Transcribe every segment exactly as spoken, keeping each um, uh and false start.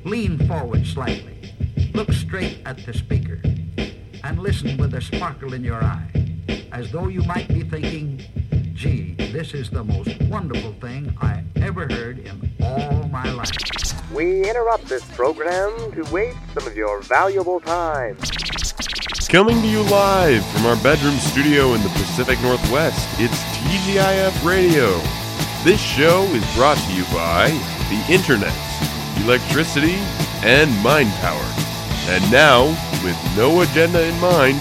Lean forward slightly. Look straight at the speaker and listen with a sparkle in your eye, as though you might be thinking, gee, this is the most wonderful thing I ever heard in all my life. We interrupt this program to waste some of your valuable time. Coming to you live from our bedroom studio in the Pacific Northwest, it's T G I F Radio. This show is brought to you by the Internet, electricity, and mind power. And now, with no agenda in mind,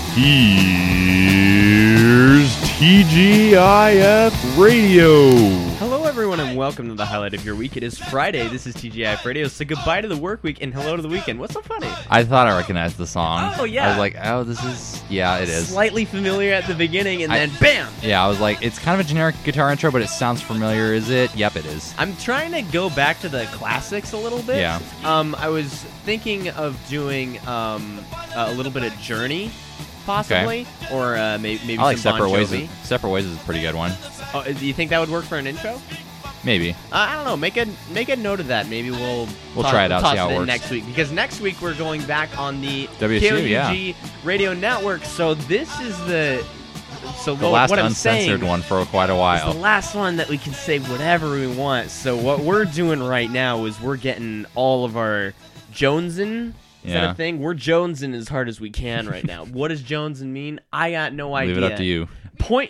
here's T G I F Radio. Hello everyone and welcome to the highlight of your week. It is Friday. This is T G I F Radio. So goodbye to the work week and hello to the weekend. What's so funny? I thought I recognized the song. Oh, yeah. I was like, oh, this is... Yeah, it is. Slightly familiar at the beginning and I- then BAM! Yeah, I was like, it's kind of a generic guitar intro, but it sounds familiar. Is it? Yep, it is. I'm trying to go back to the classics a little bit. Yeah. Um, I was thinking of doing um, a little bit of Journey, possibly, Okay. or uh, maybe maybe I like some Separate Bon Ways. Jovi. Is, Separate Ways is a pretty good one. Oh, do you think that would work for an intro? Maybe. Uh, I don't know. Make a make a note of that. Maybe we'll We'll toss, try it out, Toss see how it it in works. next week because next week we're going back on the W S U, K O U yeah. G Radio Network. So this is the so The what, last what I'm uncensored saying one for quite a is while. the last one that we can say whatever we want. So what we're doing right now is we're getting all of our Jonesin. Is that Yeah. a thing? We're Jonesin as hard as we can right now. What does Jonesin mean? I got no idea. Leave it up to you. Point.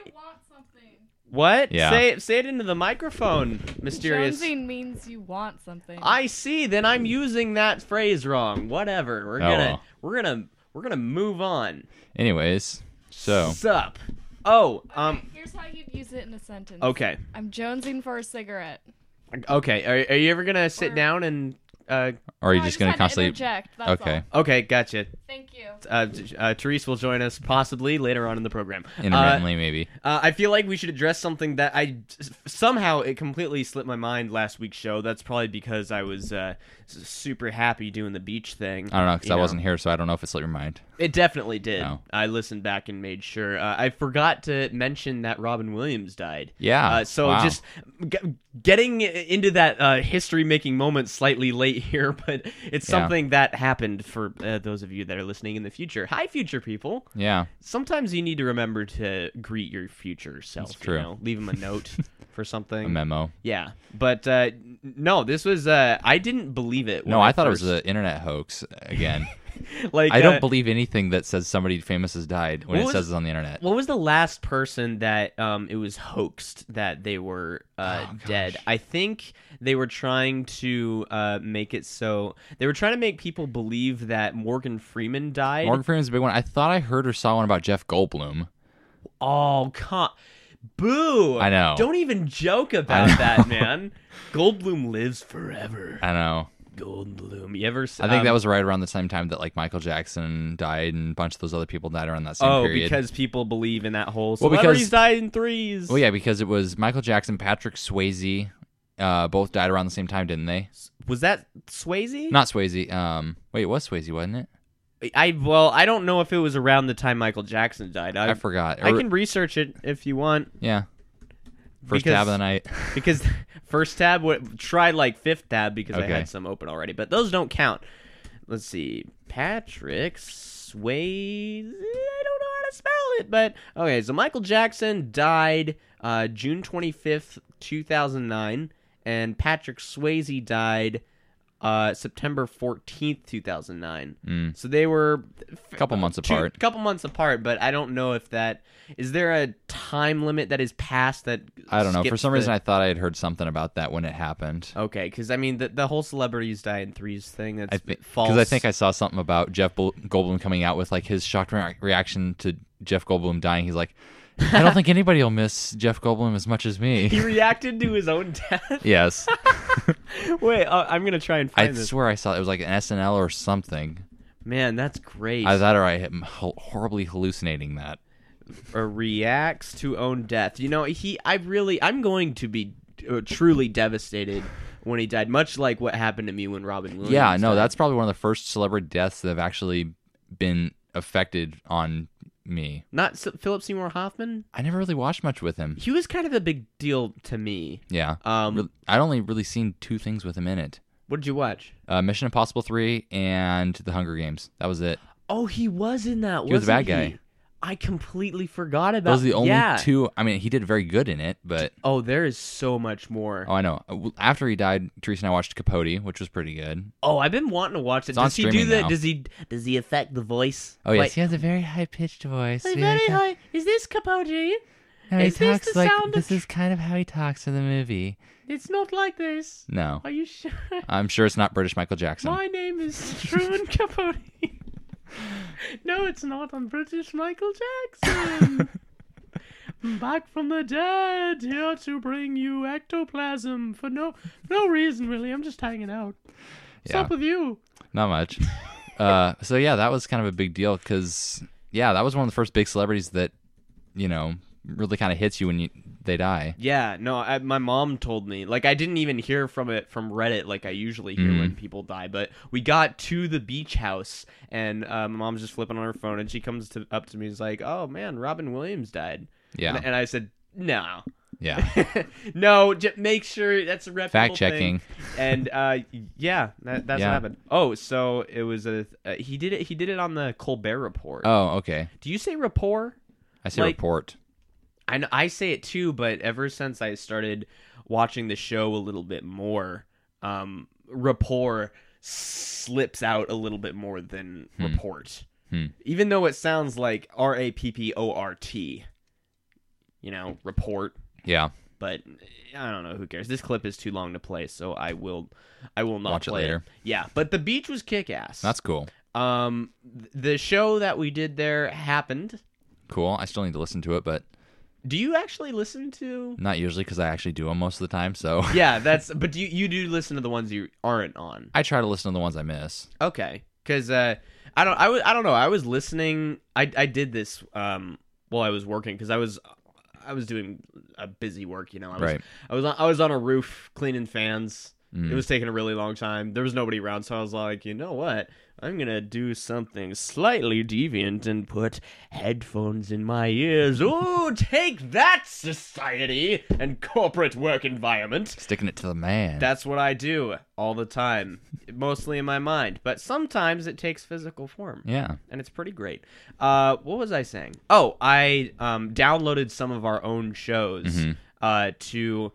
What? Yeah. Say it. Say it into the microphone. Mysterious. Jonesing means you want something. I see. Then I'm using that phrase wrong. Whatever. We're Oh, gonna. well. We're gonna. We're gonna move on. Anyways, so... Sup. Oh. Um. Okay, here's how you'd use it in a sentence. Okay. I'm jonesing for a cigarette. Okay. Are, are you ever gonna sit Or- down and? Uh. Or are you No, I just going had to constantly... interject, that's Okay. all. Okay. Gotcha. Thank you. Uh, uh, Therese will join us possibly later on in the program. Intermittently, maybe. Uh, I feel like we should address something that I somehow it completely slipped my mind last week's show. That's probably because I was uh, s- super happy doing the beach thing. I don't know, because you I wasn't here, so I don't know if it slipped your mind. It definitely did. No. I listened back and made sure. Uh, I forgot to mention that Robin Williams died. Yeah. Uh, so Wow. just g- getting into that uh, history-making moment slightly late here, but it's Yeah. something that happened for uh, those of you that are listening in the future. Hi, future people. Yeah. Sometimes you need to remember to greet your future self. That's true. You know? Leave them a note for something. A memo. Yeah, but uh, n- no, this was. Uh, I didn't believe it. No, when I thought first, it was an internet hoax again. like I don't uh, believe anything that says somebody famous has died when What it was- says it on the internet. What was the last person that um, it was hoaxed that they were uh, Oh, dead? gosh. I think they were trying to uh, make it so they were trying to make people believe that Morgan Freeman died. Morgan Freeman's a big one. I thought I heard or saw one about Jeff Goldblum. Oh, con- boo! I know. Don't even joke I about know. that, man. Goldblum lives forever. I know. Goldblum. You ever? s- I think um, that was right around the same time that like Michael Jackson died and a bunch of those other people died around that same Oh, period. because people believe in that whole Well, because- celebrities died in threes. Well, yeah, because it was Michael Jackson, Patrick Swayze, uh, both died around the same time, didn't they? Was that Swayze? Not Swayze. Um, wait, it was Swayze, wasn't it? I well, I don't know if it was around the time Michael Jackson died. I, I forgot. I Or- can research it if you want. Yeah. First Because- tab of the night. Because first tab, what, try like fifth tab because I Okay. had some open already, but those don't count. Let's see, Patrick Swayze. I don't know how to spell it, but okay. So Michael Jackson died uh, June twenty fifth, two thousand nine, and Patrick Swayze died uh, September fourteenth, two thousand nine. Mm. So they were A couple months two- apart. couple months apart, but I don't know if that is there a time limit that is passed that I don't know. For skips some the- reason, I thought I had heard something about that when it happened. Okay, because I mean the the whole celebrities die in threes thing. That's I think false. because I think I saw something about Jeff Bol- Goldblum coming out with like his shocked re- reaction to Jeff Goldblum dying. He's like, I don't think anybody will miss Jeff Goldblum as much as me. he reacted to his own death. Yes, Wait, uh, I'm gonna try and I find this. swear I saw it was like an S N L or something. Man, that's great. Either that or I am ho- horribly hallucinating that. Or reacts to own death. You know, he. I really. I'm going to be uh, truly devastated when he died. Much like what happened to me when Robin Williams. Yeah, no, died. that's probably one of the first celebrity deaths that have actually been affected on me. Not S- Philip Seymour Hoffman. I never really watched much with him. He was kind of a big deal to me. Yeah. Um, Re- I'd only really seen two things with him in it. What did you watch? Uh, Mission Impossible three and The Hunger Games. That was it. Oh, he was in that. He was the wasn't bad he? guy. I completely forgot about. Those are the only yeah. two. I mean, he did very good in it, but Oh, there is so much more. oh, I know. After he died, Teresa and I watched Capote, which was pretty good. Oh, I've been wanting to watch it. It's on Does he do streaming the? now. Does he? Does he affect the voice? Oh yes, Like, he has a very high pitched voice. Hey, We very like that. high. Is this Capote? No, he Is this talks the like sound this of- is kind of how he talks in the movie. It's not like this. No, Are you sure? I'm sure it's not British Michael Jackson. My name is Truman Capote. No, it's not. I'm British Michael Jackson. Back from the dead, here to bring you ectoplasm for no no reason really. I'm just hanging out. What's Yeah. up with you? Not much. uh, so yeah, that was kind of a big deal because yeah, that was one of the first big celebrities that you know really kind of hits you when you they die. Yeah, no, I, my mom told me. Like, I didn't even hear from it from Reddit like I usually hear Mm. when people die. But we got to the beach house, and uh, my mom's just flipping on her phone, and she comes to, up to me and is like, "Oh man, Robin Williams died." Yeah, And, and I said, "No, yeah. no, just make sure that's a reputable Fact checking. thing." And uh, yeah, that, that's Yeah. what happened. Oh, so it was a uh, he did it. He did it on the Colbert Report. Oh, okay. Do you say rapport? I say Like- report. I know, I say it too, but ever since I started watching the show a little bit more, um, rapport slips out a little bit more than Hmm. report. Hmm. Even though it sounds like R A P P O R T, you know, report. Yeah, But I don't know. Who cares? This clip is too long to play, so I will, I will not Watch it play later. Yeah, but the beach was kick ass. that's cool. um, th- the show that we did there happened. Cool. I still need to listen to it, but Do you actually listen to? not usually because I actually do them most of the time. So Yeah, that's. But you you do listen to the ones you aren't on. I try to listen to the ones I miss. Okay, because uh, I don't. I was. I don't know. I was listening. I I did this um while I was working because I was I was doing a busy work. You know. I was, Right. I was on. I was on a roof cleaning fans. Mm. It was taking a really long time. There was nobody around, so I was like, you know what? I'm gonna do something slightly deviant and put headphones in my ears. Ooh, take that, society and corporate work environment. Sticking it to the man. That's what I do all the time, mostly in my mind. But sometimes it takes physical form, yeah. and it's pretty great. Uh, what was I saying? Oh, I um, downloaded some of our own shows Mhm. uh, to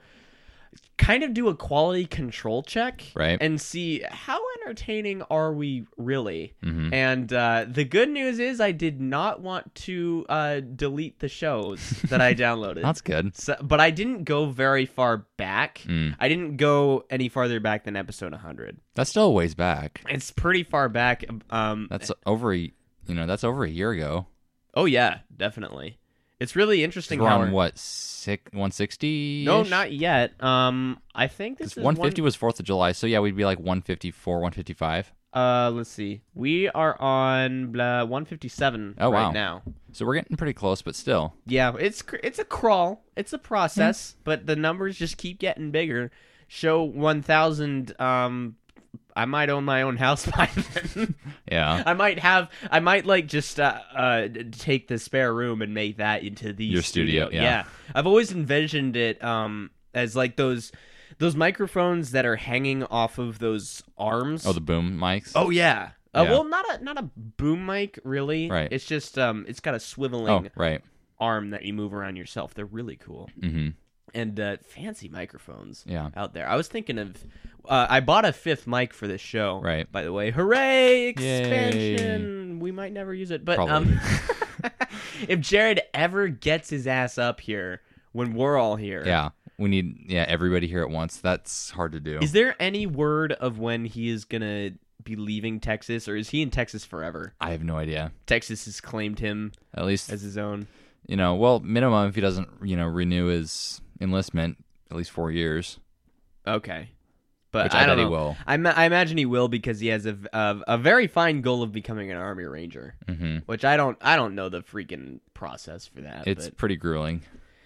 kind of do a quality control check, Right. and see how entertaining are we really. Mhm. And uh, the good news is I did not want to uh, delete the shows that I downloaded. That's good. So, but I didn't go very far back. Mm. I didn't go any farther back than episode one hundred. That's still a ways back. It's pretty far back. Um, That's over a you know that's over a year ago. oh yeah, definitely. It's really interesting. We're how on our- what six one sixty? No, not yet. Um, I think this is one fifty one- was Fourth of July, so yeah, we'd be like one fifty four, one fifty five. Uh, let's see. We are on blah, one fifty-seven Oh, right wow. now. So we're getting pretty close, but still. Yeah, it's cr- it's a crawl. It's a process, but the numbers just keep getting bigger. Show one thousand. Um, I might own my own house by then. Yeah. I might have. I might like just uh, uh take the spare room and make that into the Your studio, yeah. I've always envisioned it um as like those those microphones that are hanging off of those arms. Oh, the boom mics. Oh yeah. Uh, Yeah. Well, not a not a boom mic really. Right. It's just um it's got a swiveling Oh, right. arm that you move around yourself. They're really cool. Mm-hmm. And uh, fancy microphones Yeah. out there. I was thinking of uh, I bought a fifth mic for this show. Right. By the way, hooray expansion. We might never use it, but Probably. um if Jared ever gets his ass up here when we're all here. Yeah. We need yeah everybody here at once. That's hard to do. Is there any word of when he is going to be leaving Texas, or is he in Texas forever? I have no idea. Texas has claimed him At least as his own. you know. Well, minimum if he doesn't you know renew his enlistment, at least four years. Okay. But Which I, I don't bet know. he will. I, ma- I imagine he will because he has a, a, a very fine goal of becoming an Army Ranger, Mm-hmm. which I don't I don't know the freaking process for that. It's but- pretty grueling.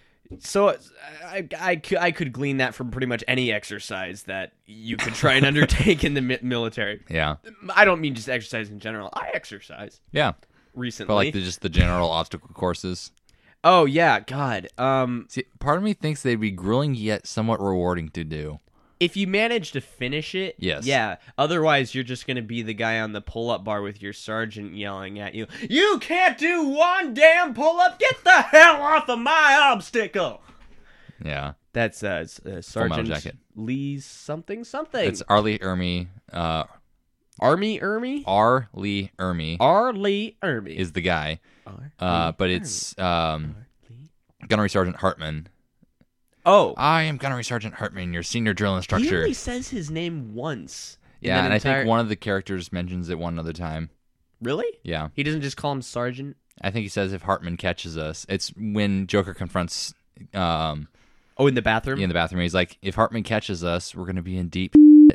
So I, I, cou- I could glean that from pretty much any exercise that you could try and undertake in the mi- military. Yeah. I don't mean just exercise in general. I exercise Yeah. recently. But like the, just the general obstacle courses. oh yeah, God. Um, See, part of me thinks they'd be grueling yet somewhat rewarding to do. If you manage to finish it, Yes. yeah. Otherwise, you're just going to be the guy on the pull-up bar with your sergeant yelling at you, "You can't do one damn pull-up! Get the hell off of my obstacle!" Yeah. That's uh, s- uh, Sergeant Jacket. Lee something something. It's R. Lee Ermey. Uh, Army Ermy? R. Lee Ermey R. Lee Ermy. is the guy. R. Uh, Lee but Ermey. it's um, Lee- Gunnery Sergeant Hartman. Oh. I am Gunnery Sergeant Hartman, your senior drill He instructor. only says his name once. in Yeah, that and I entire- think one of the characters mentions it one other time. Really? Yeah. He doesn't just call him Sergeant? I think he says if Hartman catches us. It's when Joker confronts um Oh, in the bathroom? in the bathroom. He's like, if Hartman catches us, we're going to be in deep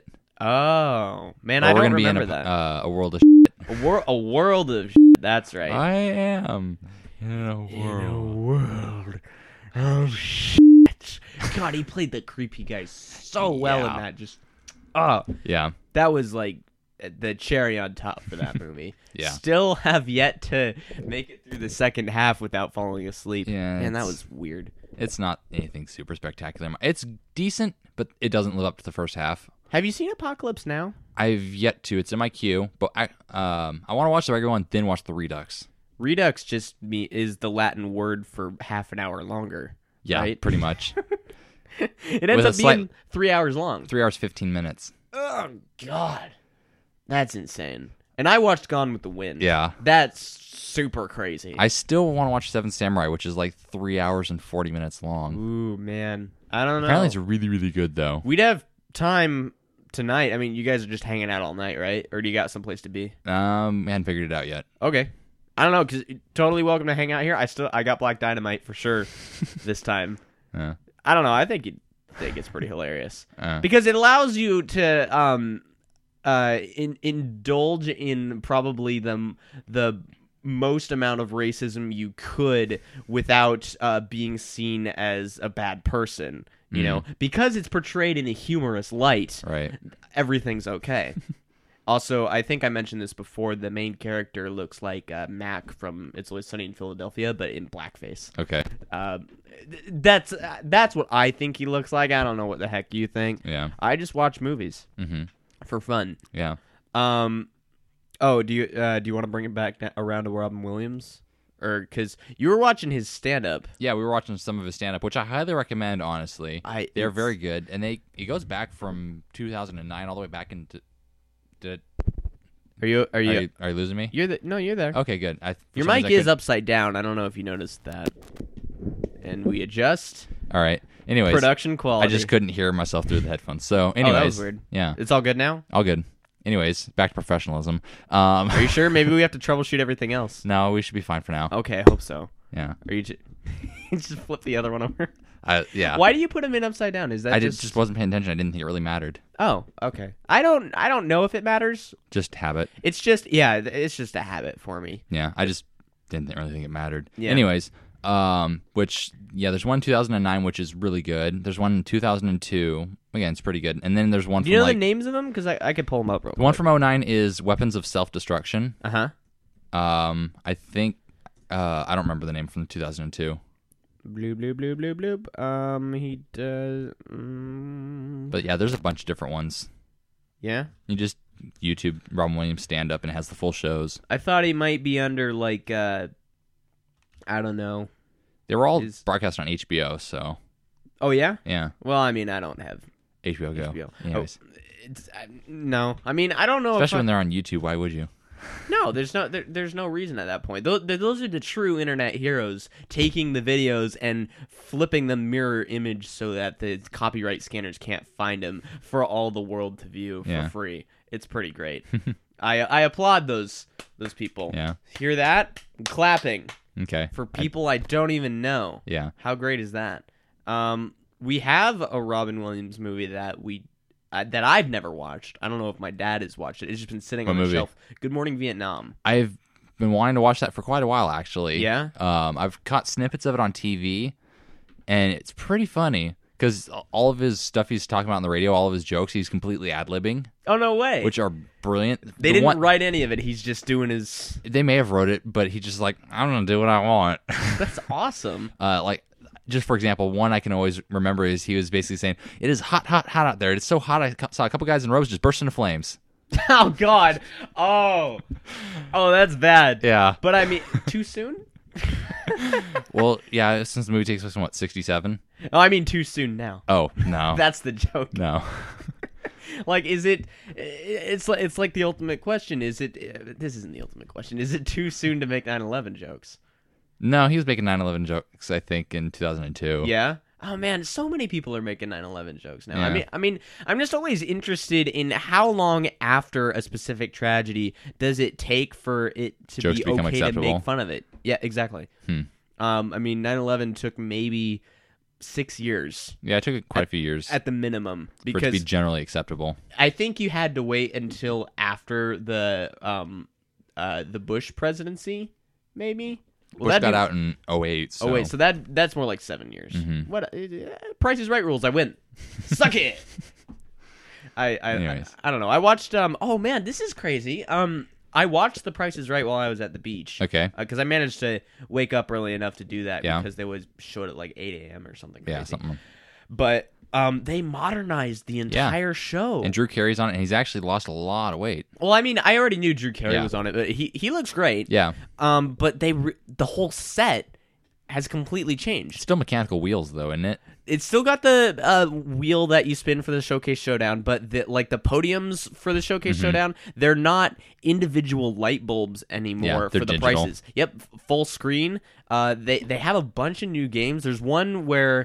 Oh. Man, or I we're don't gonna be in remember a, that. uh, a world of A, wor- a world of shit. That's right. I am in a world. world of shit. God, he played the creepy guy so well Yeah. in that. Just, oh, Yeah. that was like the cherry on top for that movie. Yeah. Still have yet to make it through the second half without falling asleep. Yeah, Man, that it's- was weird. It's not anything super spectacular. It's decent, but it doesn't live up to the first half. Have you seen Apocalypse Now? I've yet to. It's in my queue, but I um I want to watch the regular one, then watch the Redux. Redux just me is the Latin word for half an hour longer. Yeah, right? pretty much. It ends With a up slight- being three hours long. Three hours, fifteen minutes. Oh God, that's insane. And I watched Gone with the Wind. Yeah. That's super crazy. I still want to watch Seven Samurai, which is like three hours and forty minutes long. Ooh man, I don't know. Apparently, it's really, really good though. We'd have time tonight. I mean, you guys are just hanging out all night, right? Or do you got someplace to be? Um, I hadn't figured it out yet. Okay. I don't know, because totally welcome to hang out here. I still I got Black Dynamite for sure this time. Yeah. I don't know. I think you'd think it's pretty hilarious Uh, because it allows you to um uh in, indulge in probably the the most amount of racism you could without uh, being seen as a bad person. You know, because it's portrayed in a humorous light. right. Everything's okay. Also, I think I mentioned this before. The main character looks like uh, Mac from It's Always Sunny in Philadelphia, but in blackface. Okay. Uh, th- that's uh, that's what I think he looks like. I don't know what the heck you think. Yeah. I just watch movies Mm-hmm. for fun. Yeah. Um, oh, do you uh, do you want to bring it back na- around to Robin Williams, or because you were watching his stand up? Yeah, we were watching some of his stand-up, which I highly recommend. Honestly, I they're it's- very good, and they it goes back from two thousand nine all the way back into. Did, Are you are are, you? you, are you losing me? You're the no. You're there. Okay, good. I, for Your some mic reason I is couldn't- upside down. I don't know if you noticed that. And we adjust All right. Anyways, production I quality. just couldn't hear myself through the headphones. So, Oh, anyways, that was weird. Yeah, It's all good now. all good. Anyways, back to professionalism. Um, Are you sure? Maybe we have to troubleshoot everything else. no, we should be fine for now. Okay, I hope so. Yeah. Are you? J- just flip the other one over. I, yeah. Why do you put them in upside down? Is that I just? just, just wasn't paying attention. I didn't think it really mattered. Oh, okay. I don't. I don't know if it matters. Just habit. It's just. Yeah. It's just a habit for me. Yeah, I just didn't really think it mattered. Yeah. Anyways, um, which yeah, there's one in two thousand nine which is really good. There's one in two thousand two. Again, it's pretty good. And then there's one Do from you know like the names of them? Because I, I could pull them up real the one from oh nine is Weapons of Self-Destruction. Uh huh. Um, I think uh, I don't remember the name from two thousand two. Bloop bloop bloop bloop bloop. Um, he does. Mm, But yeah, there's a bunch of different ones. yeah. You just YouTube Robin Williams stand up and it has the full shows. I thought he might be under like. uh I don't know. They were all Is- broadcast on H B O, so Oh yeah. yeah, Well, I mean, I don't have H B O Go. H B O. Anyways, Oh, it's, I, no, I mean, I don't know. especially if when I, they're on YouTube. Why would you? no, there's no, there, there's no reason at that point. Those, those are the true internet heroes, taking the videos and flipping the mirror image so that the copyright scanners can't find them for all the world to view for Yeah. free. It's pretty great. I I applaud those those people. Yeah. Hear that? I'm clapping Okay. for people I don't even know. Yeah. How great is that? Um, we have a Robin Williams movie that we uh, that I've never watched. I don't know if my dad has watched it. It's just been sitting What on the movie? shelf. Good Morning Vietnam. I've been wanting to watch that for quite a while, actually. Yeah? Um, I've caught snippets of it on T V, and it's pretty funny because all of his stuff he's talking about on the radio, all of his jokes, he's completely ad-libbing, Oh no way! which are brilliant. they The didn't one- write any of it. He's just doing his. They may have wrote it, but he just like, I'm gonna do what I want. That's awesome. uh, like just for example, one I can always remember is he was basically saying, "It is hot, hot, hot out there. It's so hot. I saw a couple guys in robes just burst into flames." Oh God! Oh, oh, that's bad. Yeah. But I mean, too soon? Well, yeah. Since the movie takes place in what sixty-seven? Oh, I mean, too soon now. Oh no, That's the joke. no. Like, is it? It's like it's like the ultimate question. Is it? This isn't the ultimate question. Is it too soon to make nine eleven jokes? No, he was making nine eleven jokes, I think, in two thousand two. Yeah. Oh man, so many people are making nine eleven jokes now. I Yeah. mean, I mean, I'm just always interested in how long after a specific tragedy does it take for it to Jokes be become okay to acceptable. make fun of it. Yeah, exactly. Hmm. Um, I mean, nine eleven took maybe six years Yeah, it took quite a few years at the minimum for it to because be generally acceptable. I think you had to wait until after the um, uh, the Bush presidency, maybe. Well, Bush that'd got be- out in oh eight. So. Oh wait, so that that's more like seven years. Mhm. What? Uh, Price is Right rules. I win. Suck it. I I, I Anyways. I don't know. I watched. Um. Oh man, this is crazy. Um. I watched The Price is Right while I was at the beach. Okay. Because I managed to wake up early enough to do that. Yeah. Because they was showed at like eight a.m. or something. Yeah, crazy. something. But um, they modernized the entire show. And Drew Carey's on it, and he's actually lost a lot of weight. Well, I mean, I already knew Drew Carey Yeah. was on it, but he he looks great. Yeah. Um. But they re- the whole set has completely changed. Still mechanical wheels, though, isn't it? It's still got the uh, wheel that you spin for the Showcase Showdown, but the, like the podiums for the Showcase Mm-hmm. Showdown, they're not individual light bulbs anymore Yeah, for they're the digital. prices. Yep, f- full screen. Uh, they they have a bunch of new games. There's one where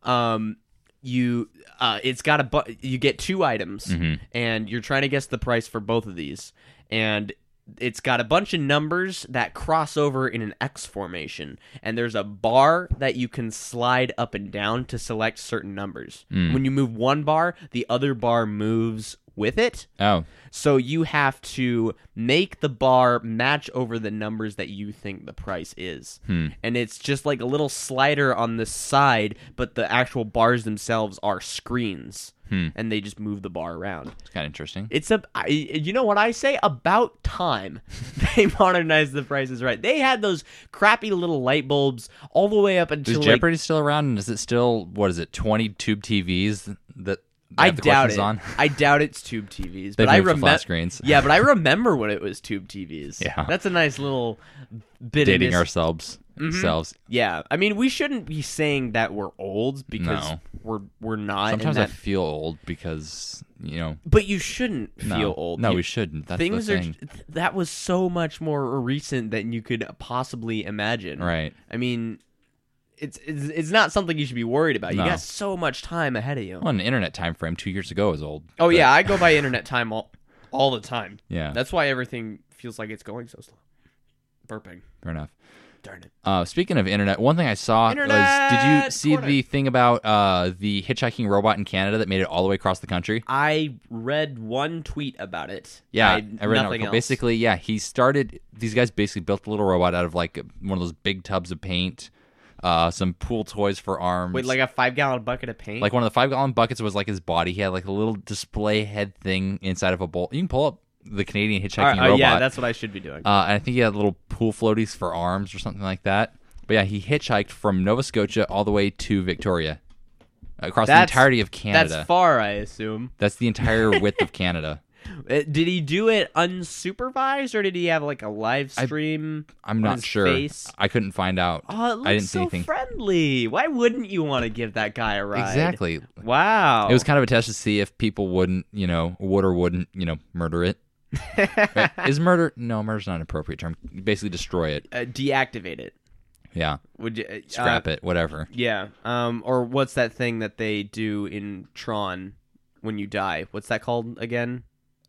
um you uh it's got a bu- you get two items Mhm. and you're trying to guess the price for both of these, and it's got a bunch of numbers that cross over in an X formation, and there's a bar that you can slide up and down to select certain numbers. Mm. When you move one bar, the other bar moves with it. Oh. So you have to make the bar match over the numbers that you think the price is. Hmm. And it's just like a little slider on the side, but the actual bars themselves are screens. Hmm. And they just move the bar around. It's kind of interesting. It's a, I, you know what I say? About time they modernized The Price is Right. They had those crappy little light bulbs all the way up Is until like, Jeopardy still around? And is it still, what is it, twenty tube T Vs that they I have the doubt questions it. on? I doubt it's tube T Vs. They've but I moved to remember flat screens. Yeah, but I remember when it was tube T Vs. Yeah. That's a nice little bit Dating of mis- ourselves. Mhm. Selves. Yeah, I mean, we shouldn't be saying that we're old because No. we're we're not. and Sometimes I that, feel old because, you know. but you shouldn't No, feel old. No, You- we shouldn't. That's things the are thing. that was so much more recent than you could possibly imagine. Right. I mean, it's it's, it's not something you should be worried about. No. You got so much time ahead of you. Well, an internet time frame two years ago is old. oh but- yeah, I go by internet time all all the time. Yeah. That's why everything feels like it's going so slow. Burping. Fair enough. Darn it. Uh, speaking of internet, one thing I saw was, did you Internet see corner. the thing about uh, the hitchhiking robot in Canada that made it all the way across the country? I read one tweet about it. Yeah, I, I read an nothing article. else. Basically, yeah, he started. These guys basically built a little robot out of like one of those big tubs of paint, uh, some pool toys for arms. Wait, like a five gallon bucket of paint? like one of the five gallon buckets was like his body. He had like a little display head thing inside of a bowl. You can pull up the Canadian hitchhiking All right, uh, robot. yeah, that's what I should be doing. Uh, and I think he had little pool floaties for arms or something like that. But yeah, he hitchhiked from Nova Scotia all the way to Victoria, across the That's- entirety of Canada. That's far, I assume. That's the entire width of Canada. Uh, Did he do it unsupervised, or did he have like a live I- stream? I'm on not his sure. face? I couldn't find out. Oh, it looks I didn't see so anything. friendly. Why wouldn't you want to give that guy a ride? Exactly. Wow. It was kind of a test to see if people wouldn't, you know, would or wouldn't, you know, murder it. Right? Is murder? No, murder's not an appropriate term. Basically, destroy it. uh, deactivate it. Yeah, Would you uh, scrap uh, it, whatever. Yeah. Um. Or what's that thing that they do in Tron when you die? What's that called again?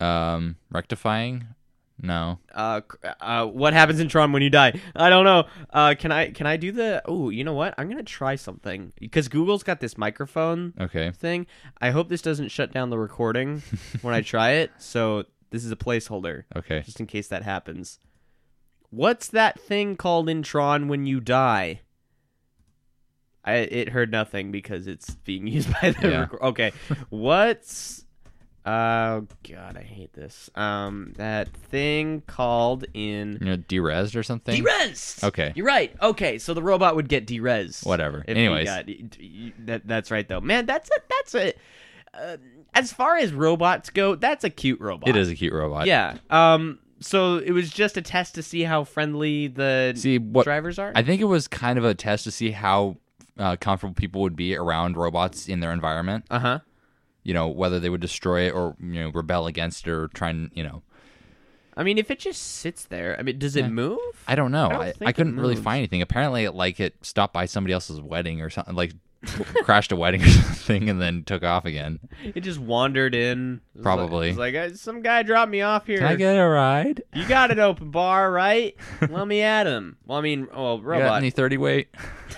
Um, rectifying? No. Uh, cr- uh, what happens in Tron when you die? I don't know. Uh, can I can I do the? Oh, you know what? I'm gonna try something because Google's got this microphone Okay. thing. I hope this doesn't shut down the recording when I try it. So this is a placeholder, Okay. just in case that happens. What's that thing called in Tron when you die? I it heard nothing because it's being used by the. Yeah. Record- okay, what's Oh god, I hate this. Um, that thing called in You know, derezed or something. derez. Okay. You're right. Okay, so the robot would get derez. Whatever. If he Anyways. got- y- y- that, that's right though. Man, that's a that's a. Uh, as far as robots go, that's a cute robot. It is a cute robot. Yeah. Um. So it was just a test to see how friendly the See, what drivers are. I think it was kind of a test to see how uh, comfortable people would be around robots in their environment. Uh huh. You know, whether they would destroy it or, you know, rebel against it or try and, you know. I mean, if it just sits there, I mean, does it Yeah. move? I don't know. I don't I, think I it couldn't really moves. find anything. Apparently, it, like, it stopped by somebody else's wedding or something, like crashed a wedding or something and then took off again. It just wandered in. It was Probably. Like, it was like, "Uh, some guy dropped me off here. get a ride? You got an open bar, right? Let me at him. Well, I mean, oh, You got robot. any thirty weight?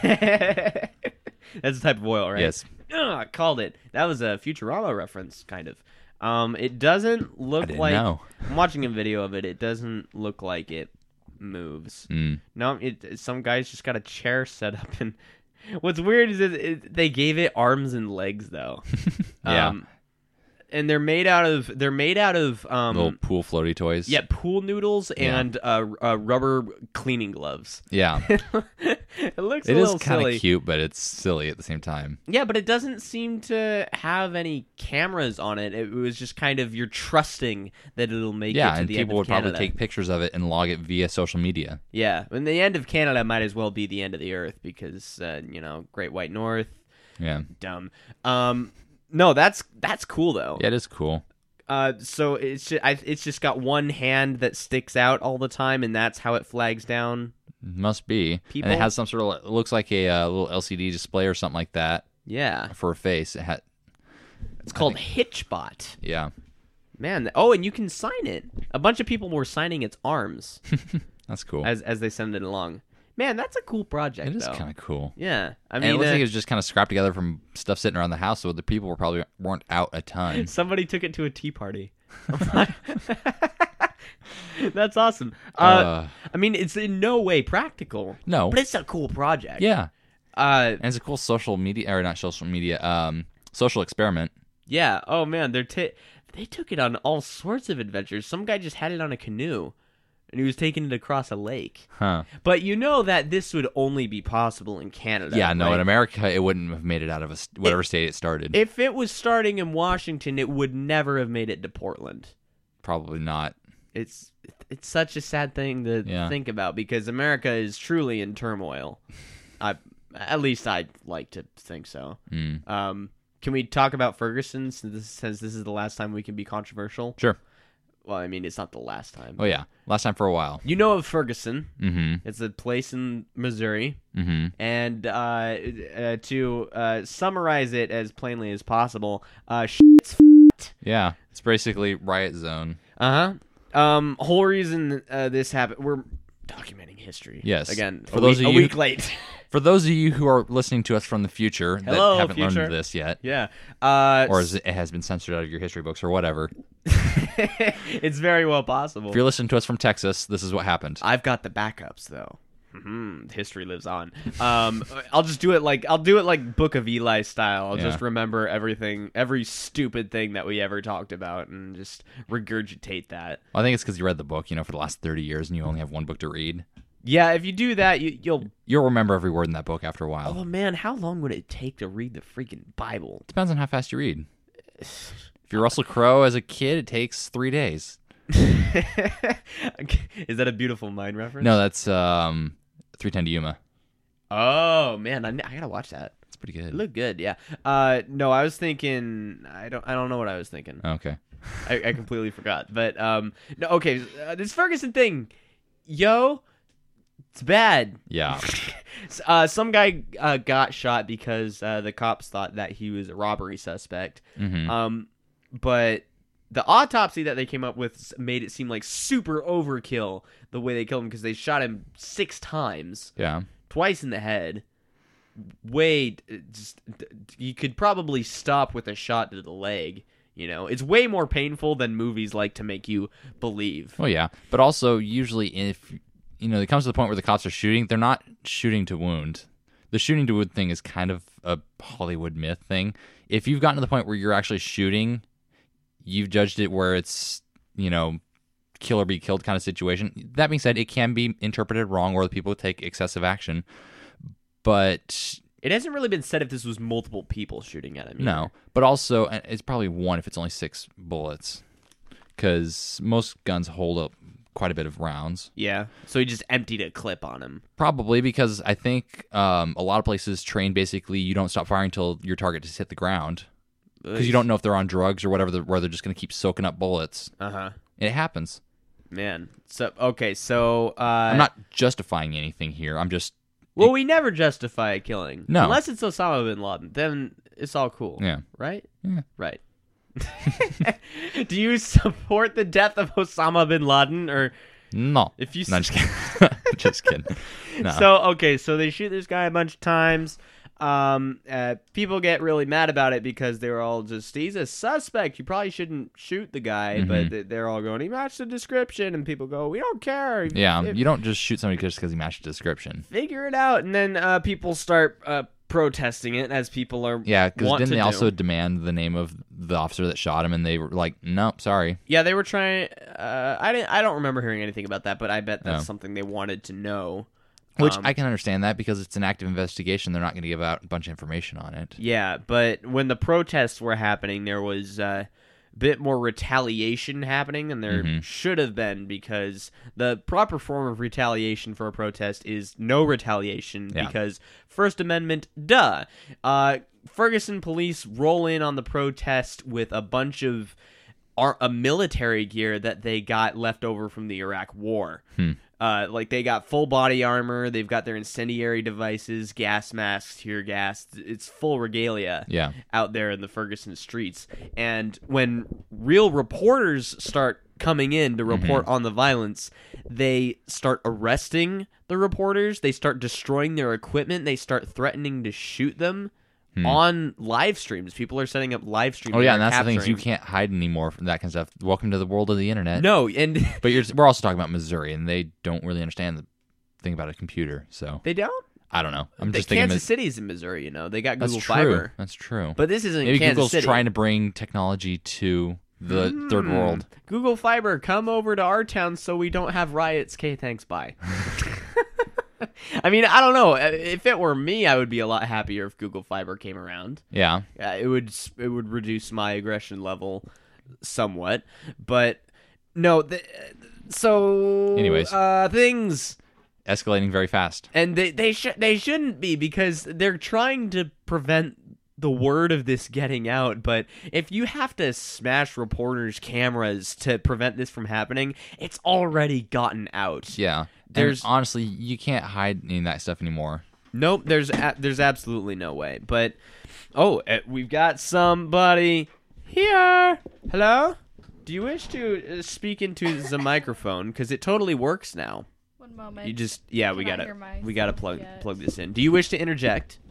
That's the type of oil, right? Yes. Ugh, called it. That was a Futurama reference, kind of. Um, it doesn't look I didn't like. know. I'm watching a video of it. It doesn't look like it moves. Mm. No, it. Some guys just got a chair set up, and what's weird is it, it, they gave it arms and legs, though. Yeah. Um, and they're made out of. They're made out of. Um, Little pool floaty toys. yeah, pool noodles Yeah. and uh, uh, rubber cleaning gloves. Yeah. It looks It a is little kind silly. of cute, but it's silly at the same time. Yeah, but it doesn't seem to have any cameras on it. It was just kind of you're trusting that it'll make it Yeah, to and the people end of would probably Canada. take pictures of it and log it via social media. Yeah, and the end of Canada might as well be the end of the Earth because uh, you know, Great White North, Yeah. dumb. Um, no, that's that's cool though. Yeah, it is cool. Uh, so it's just, I, it's just got one hand that sticks out all the time, and that's how it flags down. Must be. People- And it has some sort of, it looks like a uh, little L C D display or something like that Yeah, for a face. It had, it's called Hitchbot. yeah. Man, oh, and you can sign it. A bunch of people were signing its arms That's cool. as as they send it along. Man, that's a cool project. It is though. kind of cool. Yeah, I And mean, it looks uh, like it was just kind of scrapped together from stuff sitting around the house, so the people were probably weren't out a ton. somebody took it to a tea party. That's awesome. Uh, Uh, I mean, it's in no way practical. No. but it's a cool project. yeah, Uh, and it's a cool social media, or not social media, um, social experiment. yeah. Oh man, they're t- they took it on all sorts of adventures. Some guy just had it on a canoe, and he was taking it across a lake. Huh. But you know that this would only be possible in Canada. Yeah, no, right? in America, it wouldn't have made it out of a, st- whatever state it started. If it was starting in Washington, it would never have made it to Portland. Probably not. It's it's such a sad thing to Yeah. think about because America is truly in turmoil. I at least I like to think so. Mm. Um, can we talk about Ferguson since this, since this is the last time we can be controversial? Sure. Well, I mean, it's not the last time. Oh, yeah. Last time for a while. You know of Ferguson. Mm-hmm. It's a place in Missouri. Mm-hmm. And uh, uh, to uh, summarize it as plainly as possible, uh, shit's f***ed. Yeah. It's basically riot zone. Uh-huh. Um, whole reason uh, this happened, we're documenting history. Yes. Again, For a, those week, of a you- week late. For those of you who are listening to us from the future Hello, that haven't future. learned this yet, yeah. Uh, or is it it has been censored out of your history books or whatever, it's very well possible. if you're listening to us from Texas, this is what happened. I've got the backups though. hmm History lives on. Um, I'll just do it like I'll do it like Book of Eli style. I'll Yeah. just remember everything, every stupid thing that we ever talked about, and just regurgitate that. I think it's because you read the book, you know, for the last thirty years, and you only have one book to read. Yeah, if you do that, you, you'll. You'll remember every word in that book after a while. Oh man, how long would it take to read the freaking Bible? Depends on how fast you read. If you're Russell Crowe as a kid, it takes three days. Is that a Beautiful Mind reference? No, that's um, three ten to Yuma. Oh man, I, I gotta watch that. It's pretty good. It looked good, yeah. Uh, no, I was thinking. I don't. I don't know what I was thinking. Okay. I, I completely forgot. But um, no. Okay, uh, this Ferguson thing, yo, it's bad. Yeah. Uh, some guy uh, got shot because uh, the cops thought that he was a robbery suspect. Mm-hmm. Um, but the autopsy that they came up with made it seem like super overkill the way they killed him because they shot him six times, Yeah. twice in the head. Way, just you could probably stop with a shot to the leg. You know, it's way more painful than movies like to make you believe. Well, yeah, but also usually if you know it comes to the point where the cops are shooting, they're not shooting to wound. The shooting to wound thing is kind of a Hollywood myth thing. If you've gotten to the point where you're actually shooting you've judged it where it's, you know, kill or be killed kind of situation. That being said, it can be interpreted wrong or the people take excessive action. But It hasn't really been said if this was multiple people shooting at him. Either. no, but also it's probably one if it's only six bullets, because most guns hold up quite a bit of rounds. Yeah. So he just emptied a clip on him. Probably because I think um, a lot of places train basically you don't stop firing until your target just hit the ground, because you don't know if they're on drugs or whatever, where they're just going to keep soaking up bullets. Uh huh. It happens. Man. So okay. So uh, I'm not justifying anything here. I'm just Well, we never justify a killing. No. Unless it's Osama bin Laden. Then it's all cool. Yeah. Right? Yeah. Right. Do you support the death of Osama bin Laden? Or no. if you No, just kidding. Just kidding. No. So, okay, so they shoot this guy a bunch of times. Um, uh, people get really mad about it because they were all just, he's a suspect. You probably shouldn't shoot the guy. Mhm. But th- they're all going, he matched the description. And people go, we don't care. yeah, If- you don't just shoot somebody just because he matched the description. Figure it out. And then uh, people start uh, protesting it, as people are. Yeah, because want didn't to they do. also demand the name of the officer that shot him, and they were like, nope, sorry. Yeah, they were trying. Uh, I didn't. I don't remember hearing anything about that, but I bet that's No. something they wanted to know. Which Um, I can understand that because it's an active investigation. They're not going to give out a bunch of information on it. Yeah, but when the protests were happening, there was uh, a bit more retaliation happening, and there Mhm. should have been, because the proper form of retaliation for a protest is no retaliation, Yeah. because First Amendment, duh. Uh, Ferguson police roll in on the protest with a bunch of ar- a military gear that they got left over from the Iraq War. Hmm. Uh, like, they got full body armor, they've got their incendiary devices, gas masks, tear gas. It's full regalia Yeah. out there in the Ferguson streets. And when real reporters start coming in to report Mm-hmm. on the violence, they start arresting the reporters, they start destroying their equipment, they start threatening to shoot them on live streams. People are setting up live streams. Hmm. Oh, yeah, that and are that's the thing is you capturing- can't hide anymore from that kind of stuff. Welcome to the world of the internet. No, and But you're, we're also talking about Missouri, and they don't really understand the thing about a computer. So they don't. I don't know. I'm The just thinking Kansas Mis- City's in Missouri, you know. They got that's Google true. Fiber. That's true. But this isn't Maybe Kansas Google's City. trying to bring technology to the third Hmm. world. Google Fiber, come over to our town so we don't have riots. Okay, thanks, bye. I mean, I don't know. If it were me, I would be a lot happier if Google Fiber came around. Yeah. Uh, it would it would reduce my aggression level somewhat. But no, th- so Anyways. uh, things. Escalating very fast. And they they should they shouldn't be, because they're trying to prevent the word of this getting out. But if you have to smash reporters' cameras to prevent this from happening, it's already gotten out. Yeah. There's- And honestly, you can't hide any of that stuff anymore. Nope, there's a- there's absolutely no way. But oh, uh, we've got somebody here. Hello? Do you wish to uh, speak into the microphone, because it totally works now? One moment. You just yeah, we Cannot gotta hear myself we gotta plug yet. plug this in. Do you wish to interject?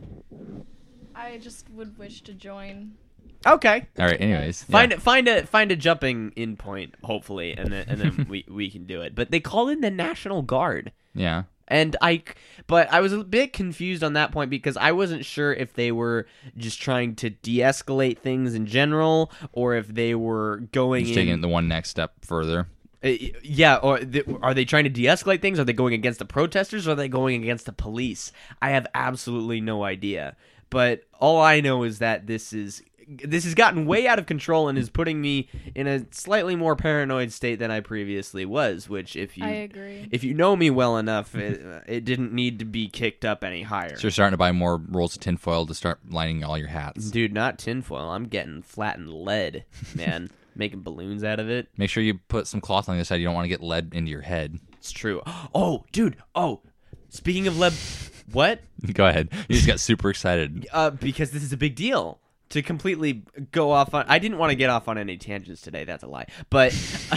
I just would wish to join. Okay. All right. Anyways. Find yeah. find a find a jumping in point, hopefully, and then and then we, we can do it. But they call in the National Guard, Yeah. and I, but I was a bit confused on that point, because I wasn't sure if they were just trying to de-escalate things in general, or if they were going Just in. taking it the one next step further. Uh, yeah, or th- are they trying to de-escalate things? Are they going against the protesters? Or are they going against the police? I have absolutely no idea. But all I know is that this is this has gotten way out of control and is putting me in a slightly more paranoid state than I previously was. Which, if you I agree. if you know me well enough, it, it didn't need to be kicked up any higher. So you're starting to buy more rolls of tinfoil to start lining all your hats. Dude, not tinfoil. I'm getting flattened lead, man. Making balloons out of it. Make sure you put some cloth on the other side. You don't want to get lead into your head. It's true. Oh, dude. Oh, speaking of lead, what? Go ahead. You just got super excited. Uh, because this is a big deal. To completely go off on, I didn't want to get off on any tangents today. That's a lie. But,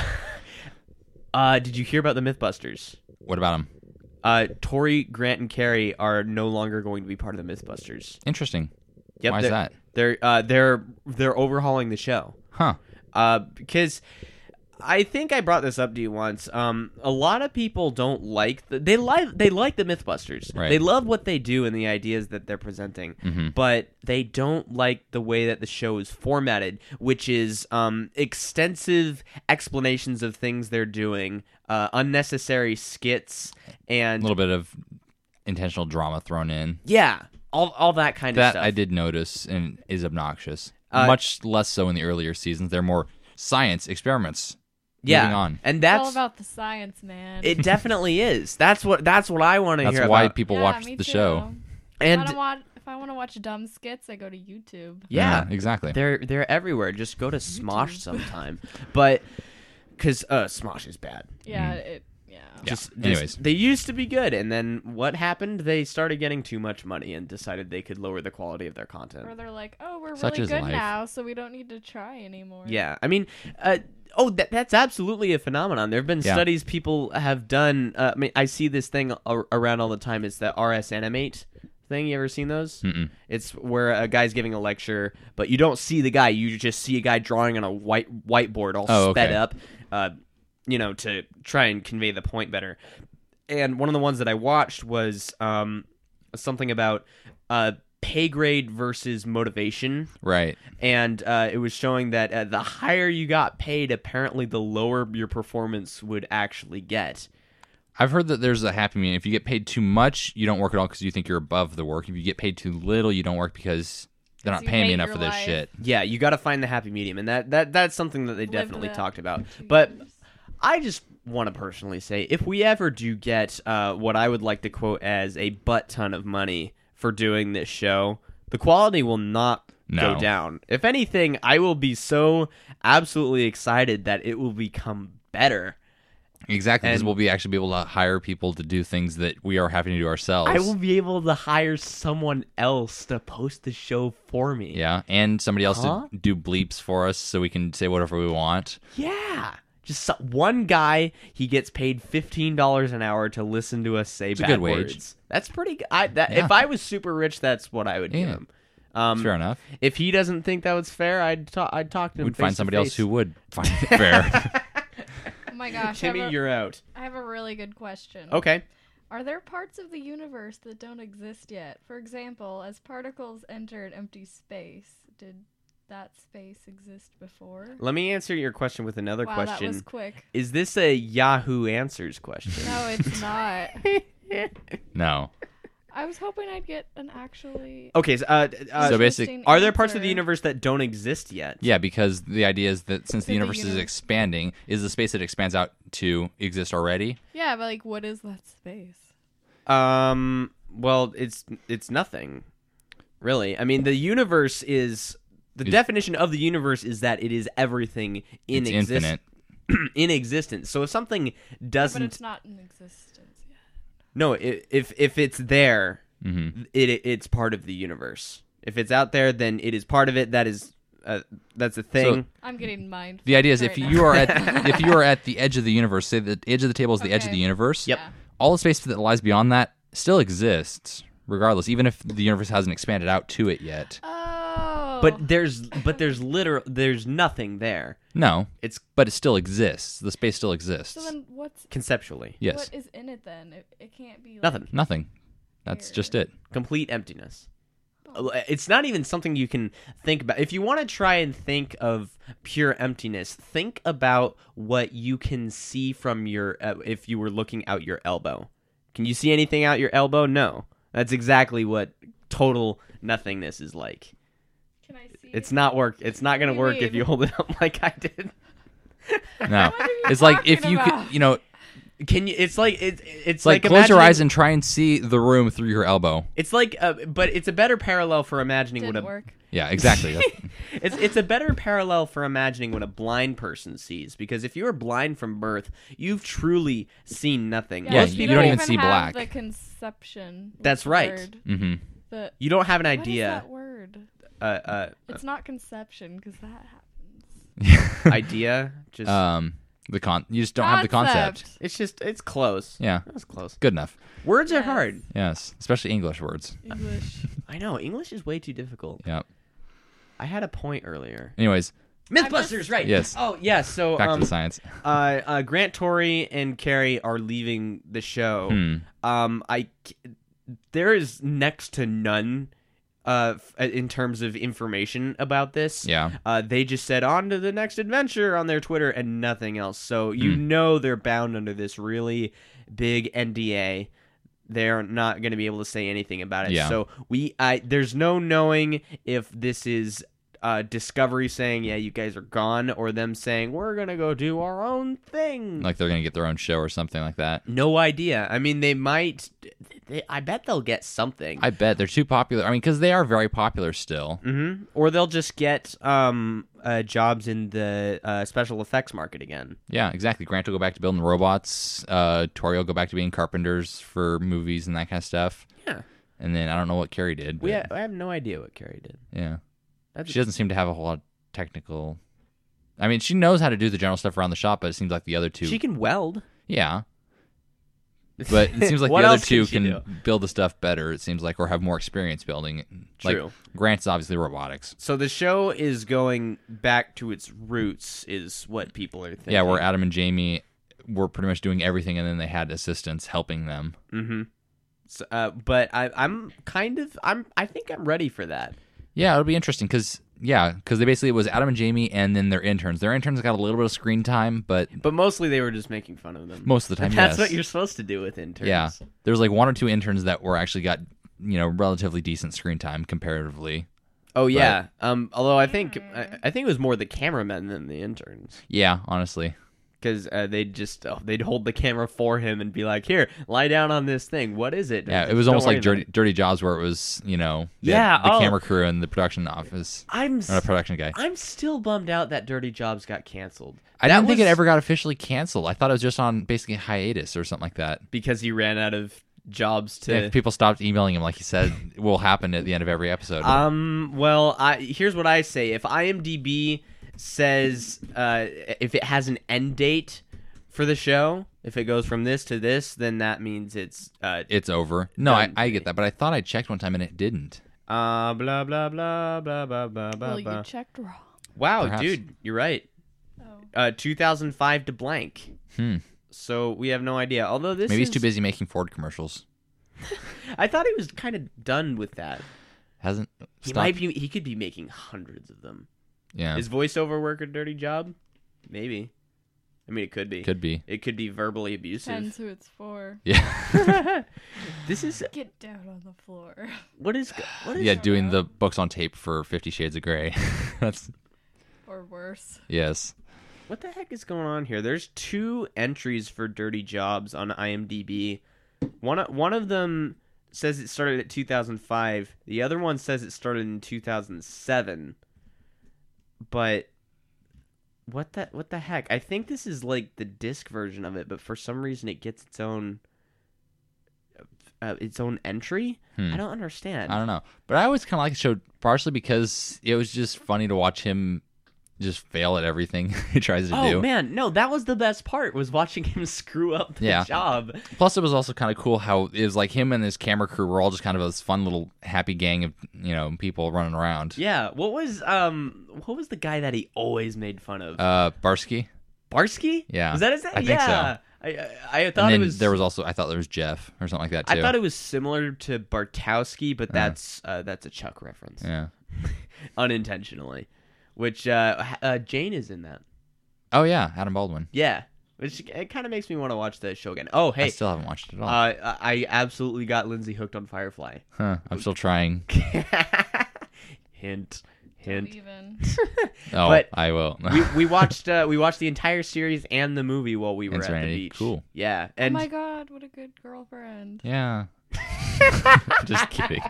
uh, did you hear about the MythBusters? What about them? Uh, Tori, Grant, and Carrie are no longer going to be part of the MythBusters. Interesting. Yep, Why is they're- that? They're uh, they're they're overhauling the show. Huh. Uh, because I think I brought this up to you once. Um, a lot of people don't like the, they like they like the Mythbusters. Right. They love what they do and the ideas that they're presenting, Mm-hmm. but they don't like the way that the show is formatted, which is um, extensive explanations of things they're doing, uh, unnecessary skits, A and little bit of intentional drama thrown in. yeah, all all that kind of That stuff. I did notice and is obnoxious. Uh, Much less so in the earlier seasons. They're more science experiments. Yeah, Moving on. and It's that's all about the science, man. it. Definitely is. That's what that's what I want to That's hear why about. people yeah, watch me the too. show. And if I, watch, if I want to watch dumb skits, I go to YouTube. yeah, exactly. They're they're everywhere. Just go to Smosh sometime. But because uh, Smosh is bad. Yeah, it. Yeah. Yeah. Just, just- Anyways. they used to be good, and then what happened? They started getting too much money and decided they could lower the quality of their content. Or they're like, oh, we're Such really is good life. now, so we don't need to try anymore. Yeah, I mean, uh, oh, that, that's absolutely a phenomenon. There have been Yeah. studies people have done. Uh, I mean, I see this thing a- around all the time. It's the R S Animate thing. You ever seen those? Mm-mm. It's where a guy's giving a lecture, but you don't see the guy. You just see a guy drawing on a white whiteboard, all Oh, sped okay. up, uh, you know, to try and convey the point better. And one of the ones that I watched was um, something about uh, pay grade versus motivation. Right. And uh, it was showing that uh, the higher you got paid, apparently the lower your performance would actually get. I've heard that there's a happy medium. If you get paid too much, you don't work at all because you think you're above the work. If you get paid too little, you don't work because they're not 'Cause you paying me hate enough your for this life. shit. Yeah, you got to find the happy medium, and that, that that's something that they Live definitely that talked about. two But years. I just want to personally say, if we ever do get uh, what I would like to quote as a butt ton of money for doing this show, the quality will not No. go down. If anything, I will be so absolutely excited that it will become better. Exactly, because And- we'll be actually be able to hire people to do things that we are having to do ourselves. I will be able to hire someone else to post the show for me. Yeah, and somebody else Huh? to do bleeps for us so we can say whatever we want. Yeah. Just so- one guy, he gets paid fifteen dollars an hour to listen to us say a bad good wage. words. That's pretty good. I, that, Yeah. If I was super rich, that's what I would Yeah. give him. Um, Fair enough. If he doesn't think that was fair, I'd, ta- I'd talk to him We'd face find to somebody else face. who would find it fair. Oh my gosh. I have, Timmy, a, you're out. I have a really good question. Okay. Are there parts of the universe that don't exist yet? For example, as particles entered empty space, did that space exist before? Let me answer your question with another wow, question. that was quick. Is this a Yahoo Answers question? No, it's not. No. I was hoping I'd get an actually. Okay, so, uh, uh, So basic- interesting are there parts of the answer. universe that don't exist yet? Yeah, because the idea is that since the Could the universe is universe- expanding, is the space it expands out to exist already? Yeah, but like, what is that space? Um. Well, it's it's nothing, really. I mean, the universe is the Is- definition of the universe is that it is everything in It's exist- infinite. in existence. So if something But doesn't, it's not in existence yet. no, i if if it's there, Mm-hmm. it, it it's part of the universe. If it's out there, then it is part of it. That is, uh, that's a thing. I'm getting mind. The idea is right if now. you are at if you are at the edge of the universe, say the edge of the table is the edge of Okay. the universe. Yep. Yeah. All the space that lies beyond that still exists, regardless, even if the universe hasn't expanded out to it yet. Oh. But there's but there's literal there's nothing there. No, It's but it still exists. The space still exists. So then, what's conceptually Yes, what is in it then? It, it can't be like, nothing. nothing. That's Weird. just it. Complete emptiness. It's not even something you can think about. If you want to try and think of pure emptiness, think about what you can see from your. Uh, if you were looking out your elbow, can you see anything out your elbow? No. That's exactly what total nothingness is like. Can I see? It's not work. It's not gonna What do you work if mean? you hold it up like I did. No, What are you it's like if talking you about? could, you know, Can you? It's like it, it's it's like, like close your imagining- eyes and try and see the room through your elbow. It's like, uh, but it's a better parallel for imagining Didn't what a work. Yeah, exactly. That's- it's it's a better parallel for imagining what a blind person sees, because if you are blind from birth, you've truly seen nothing. Yeah, Most you people don't even see have black. The conception. What's That's the right. word? mm-hmm. The, You don't have an what is idea. that word? Uh, uh, It's not conception because that happens. idea. Just um, the con. You just don't have the concept. it's just it's close. Yeah, That's close. good enough. Words are Yes. hard. Yes, especially English words. English. I know English is way too difficult. Yeah. I had a point earlier. Anyways, Mythbusters, just- right? Yes. Oh yeah. So Back um, to the science. uh, uh, Grant Torrey and Carrie are leaving the show. Hmm. Um, I c- there is next to none uh f- in terms of information about this. Yeah. Uh, they just said on to the next adventure on their Twitter and nothing else. So you Hmm. know they're bound under this really big N D A. They're not going to be able to say anything about it. Yeah. So we, I, there's no knowing if this is uh, Discovery saying, "Yeah, you guys are gone," or them saying, "We're gonna go do our own thing." Like they're gonna get their own show or something like that. No idea. I mean, they might. They, I bet they'll get something. I bet they're too popular. I mean, because they are very popular still. Mm-hmm. Or they'll just get um uh, jobs in the uh, special effects market again. Yeah, exactly. Grant will go back to building robots. Uh, Tori will go back to being carpenters for movies and that kind of stuff. Yeah. And then I don't know what Carrie did. But We ha- I have no idea what Carrie did. yeah, That's she doesn't seem to have a whole lot of technical. I mean, she knows how to do the general stuff around the shop, but it seems like the other two. She can weld. Yeah. But it seems like What the other else two can she can do? build the stuff better. It seems like, or have more experience building it. True. Like Grant's obviously robotics. So the show is going back to its roots, is what people are thinking. Yeah, where Adam and Jamie were pretty much doing everything, and then they had assistants helping them. Mm-hmm. So, uh, but I, I'm kind of, I'm, I think I'm ready for that. Yeah, it'll be interesting because yeah, because they basically it was Adam and Jamie, and then their interns. Their interns got a little bit of screen time, but But mostly they were just making fun of them. most of the time, That's yes. what you're supposed to do with interns. Yeah, there was like one or two interns that were actually got you know relatively decent screen time comparatively. Oh yeah. Um. Although I think I, I think it was more the cameramen than the interns, Yeah, honestly. because uh, they'd just oh, they'd hold the camera for him and be like, "Here, lie down on this thing. What is it?" Yeah, it was Don't almost worry like about dirty, it." dirty Jobs, where it was you know the, Yeah, the oh. camera crew and the production office, I'm or the production guy. I'm still bummed out that Dirty Jobs got canceled. I That didn't think it was ever got officially canceled. I thought it was just on basically hiatus or something like that. because he ran out of jobs to. If people stopped emailing him, like he said, will happen at the end of every episode. Um. Well, I here's what I say: if IMDb says uh, if it has an end date for the show, if it goes from this to this, then that means it's uh, it's over. No, I, Done. I get that, but I thought I checked one time and it didn't. uh blah blah blah blah blah blah blah. Well, you blah. checked wrong. Wow, Perhaps. dude, you're right. Oh. Uh, two thousand five to blank. Hmm. So we have no idea. Although this Maybe is, he's too busy making Ford commercials. I thought he was kind of done with that. Hasn't He stopped. might be. He could be making hundreds of them. Yeah, Is voiceover work a dirty job? Maybe. I mean, it could be. could be. It could be verbally abusive. Depends who it's for. Yeah, This is Get down on the floor. what is what is yeah, doing the books on tape for Fifty Shades of Grey. That's Or worse. yes. what the heck is going on here? There's two entries for dirty jobs on IMDb. One o- one of them says it started at two thousand five. The other one says it started in two thousand seven. But what the what the heck? I think this is like the disc version of it, but for some reason it gets its own uh, its own entry. Hmm. I don't understand. I don't know, but I always kind of like the show partially because it was just funny to watch him just fail at everything he tries to Oh do. man, no, that was the best part, was watching him screw up the Yeah. job. Plus, it was also kind of cool how it was like him and his camera crew were all just kind of this fun little happy gang of you know people running around. Yeah, what was um what was the guy that he always made fun of? Uh, Barsky. Barsky? Yeah, Was that his name? I think yeah. I, I I And thought then it was there was also I thought there was Jeff or something like that too. I thought it was similar to Bartowski, but that's uh, that's a Chuck reference. Yeah. Unintentionally. Which uh, h- uh Jane is in that. Oh yeah, Adam Baldwin. Yeah. Which it kind of makes me want to watch the show again. Oh, I hey. still haven't watched it at all. Uh, I absolutely got Lindsay hooked on Firefly. huh, I'm still trying. Don't Hint, hint. even. Oh, But I will. we we watched uh, we watched the entire series and the movie while we were And at the Serenity. beach. Cool. Yeah, Oh and my god, what a good girlfriend. Yeah. Just kidding.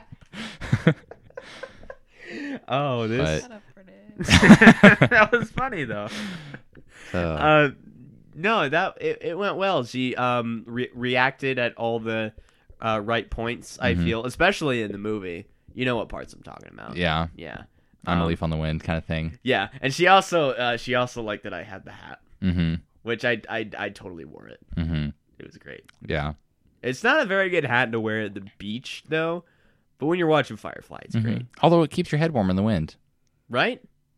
oh, this Shut up, British. that was funny though. Uh, Uh, no, that it, it went well. She um re- reacted at all the uh, right points. I Mhm. feel, especially in the movie. You know what parts I'm talking about. yeah, yeah, I'm a Um, leaf on the wind kind of thing. yeah. And she also uh, she also liked that I had the hat, Mm-hmm. which I I I totally wore it. Mm-hmm. It was great. Yeah. It's not a very good hat to wear at the beach though, but when you're watching Firefly, it's Mhm. great, Although it keeps your head warm in the wind. right?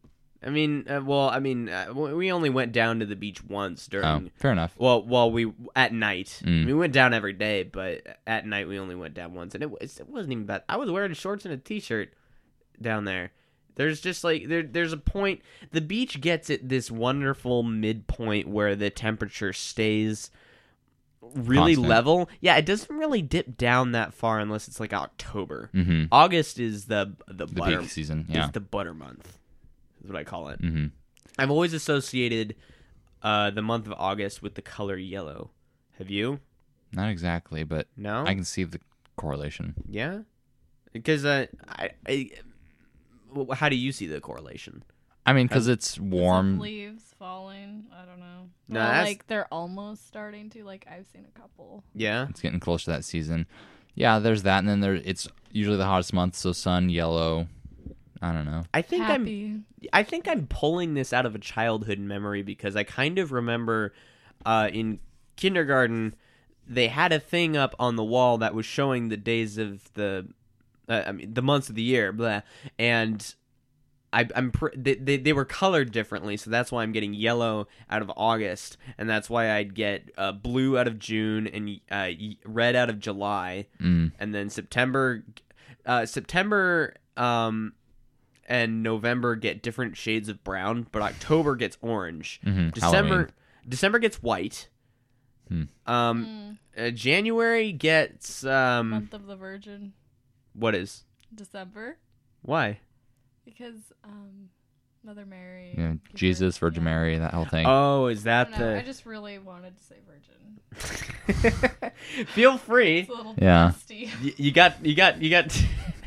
I mean, uh, well, I mean, uh, w- we only went down to the beach once during. Oh, fair enough. Well, while we at night, Mm. we went down every day, but at night we only went down once, and it was it wasn't even bad. I was wearing shorts and a t-shirt down there. There's just like there there's a point. The beach gets at this wonderful midpoint where the temperature stays really Constant. level. Yeah, it doesn't really dip down that far unless it's like October. Mm-hmm. August is the the, The butter peak season, yeah. is the butter month. Is what I call it. Mm-hmm. I've always associated uh, the month of August with the color yellow. Have you? Not exactly, but No. I can see the correlation. Yeah. Because uh, I, I, well, how do you see the correlation? I mean, because it's Some warm. leaves falling. I don't know. No, Well, that's- like they're almost starting to. Like I've seen a couple. Yeah. It's getting close to that season. Yeah, there's that, and then there it's usually the hottest month, so sun, yellow. I don't know. I think I'm. Happy. I think I'm pulling this out of a childhood memory because I kind of remember uh, in kindergarten they had a thing up on the wall that was showing the days of the, uh, I mean, the months of the year, blah, and I, I'm pr- they, they they were colored differently, so that's why I'm getting yellow out of August, and that's why I'd get uh, blue out of June and uh, y- red out of July, Mm. and then September, uh, September. Um, and November get different shades of brown, but October gets orange. Mhm, December Halloween. December gets white. Hmm. Um, uh, January gets um, Month of the Virgin. what is December. why? Because um, Mother Mary. Yeah, gave Jesus, birth- Virgin yeah. Mary, that whole thing. Oh, is I that don't know. I the? just really wanted to say virgin. Feel free. It's a little Yeah. nasty. Y- You got you got you got.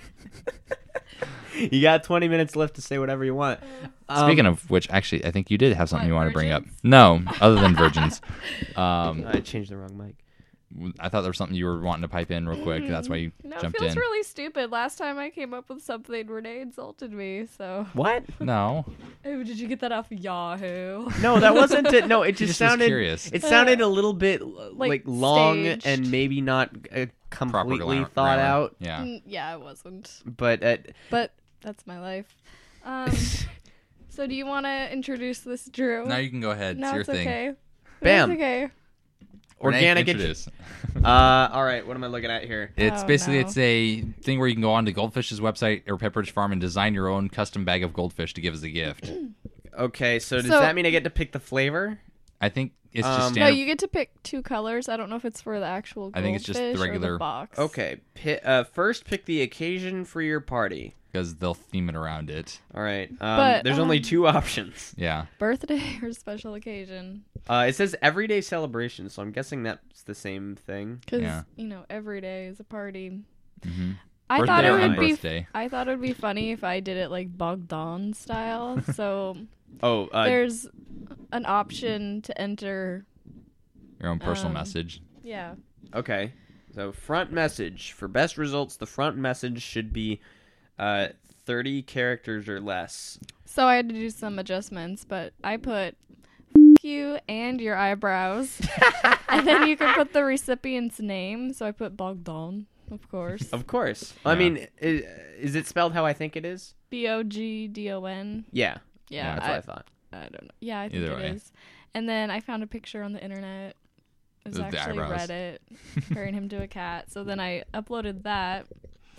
You got twenty minutes left to say whatever you want. Um, Speaking of which, actually, I think you did have something What, you want to bring up. virgins? No, other than virgins. Um, I changed the wrong mic. I thought there was something you were wanting to pipe in real quick. That's why you No, it jumped feels in. really stupid. Last time I came up with something, Renee insulted me. So, What? No, oh, did you get that off Yahoo? No, that wasn't it. No, it just, just was sounded. curious. It sounded a little bit uh, like, Like long staged. and maybe not uh, proper completely grammar- thought grammar. out. Yeah. Mm, yeah, it wasn't. But uh, But that's my life. Um, so do you want to introduce this, Drew? Now you can go ahead. No, it's your it's thing. okay. Bam. It's okay. Renee, organic. introduce. uh, all right. What am I looking at here? It's Oh, basically no. it's a thing where you can go on to Goldfish's website or Pepperidge Farm and design your own custom bag of goldfish to give as a gift. Okay, so does So- that mean I get to pick the flavor? I think it's Um, just No, standard. you get to pick two colors. I don't know if it's for the actual I think it's just the goldfish or regular- box. Okay. Pi- uh, first, pick the occasion for your party. because they'll theme it around it. All right. Um, But, there's only um, two options. Yeah. Birthday or special occasion. Uh, it says everyday celebration, so I'm guessing that's the same thing. Because, Yeah. you know, every day is a party. hmm I Birthday thought it or would be unbirthday. I thought it would be funny if I did it like Bogdan style. So Oh, uh, there's an option to enter. Your own personal Um, message. Yeah. okay. So front message for best results. The front message should be uh, thirty characters or less. So I had to do some adjustments, but I put F- you and your eyebrows, and then you can put the recipient's name. So I put Bogdan, of course. Of course. I Yeah. mean, is, is it spelled how I think it is? B O G D O N. Yeah. Yeah, That's what I thought. I don't know. Yeah, I think Either it way. is. And then I found a picture on the internet. It was With the actually eyebrows. Reddit, comparing him to a cat. So then I uploaded that.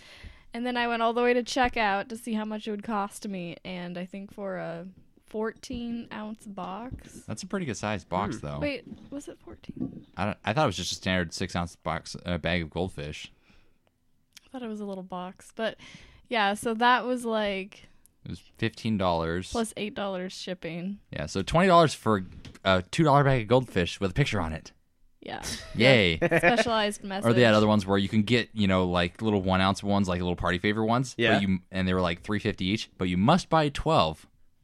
And then I went all the way to checkout to see how much it would cost me. And I think for a fourteen ounce box. That's a pretty good sized box, Hmm. though. Wait, was it fourteen? I, don't, I thought it was just a standard six ounce box uh, bag of goldfish. I thought it was a little box. But yeah, so that was like It was fifteen dollars. plus eight dollars shipping. Yeah, so twenty dollars for a two dollar bag of goldfish with a picture on it. Yeah. Yay. Specialized message. Or they had other ones where you can get, you know, like little one ounce ones, like little party favor ones. Yeah. But you, and they were like three fifty each, but you must buy twelve.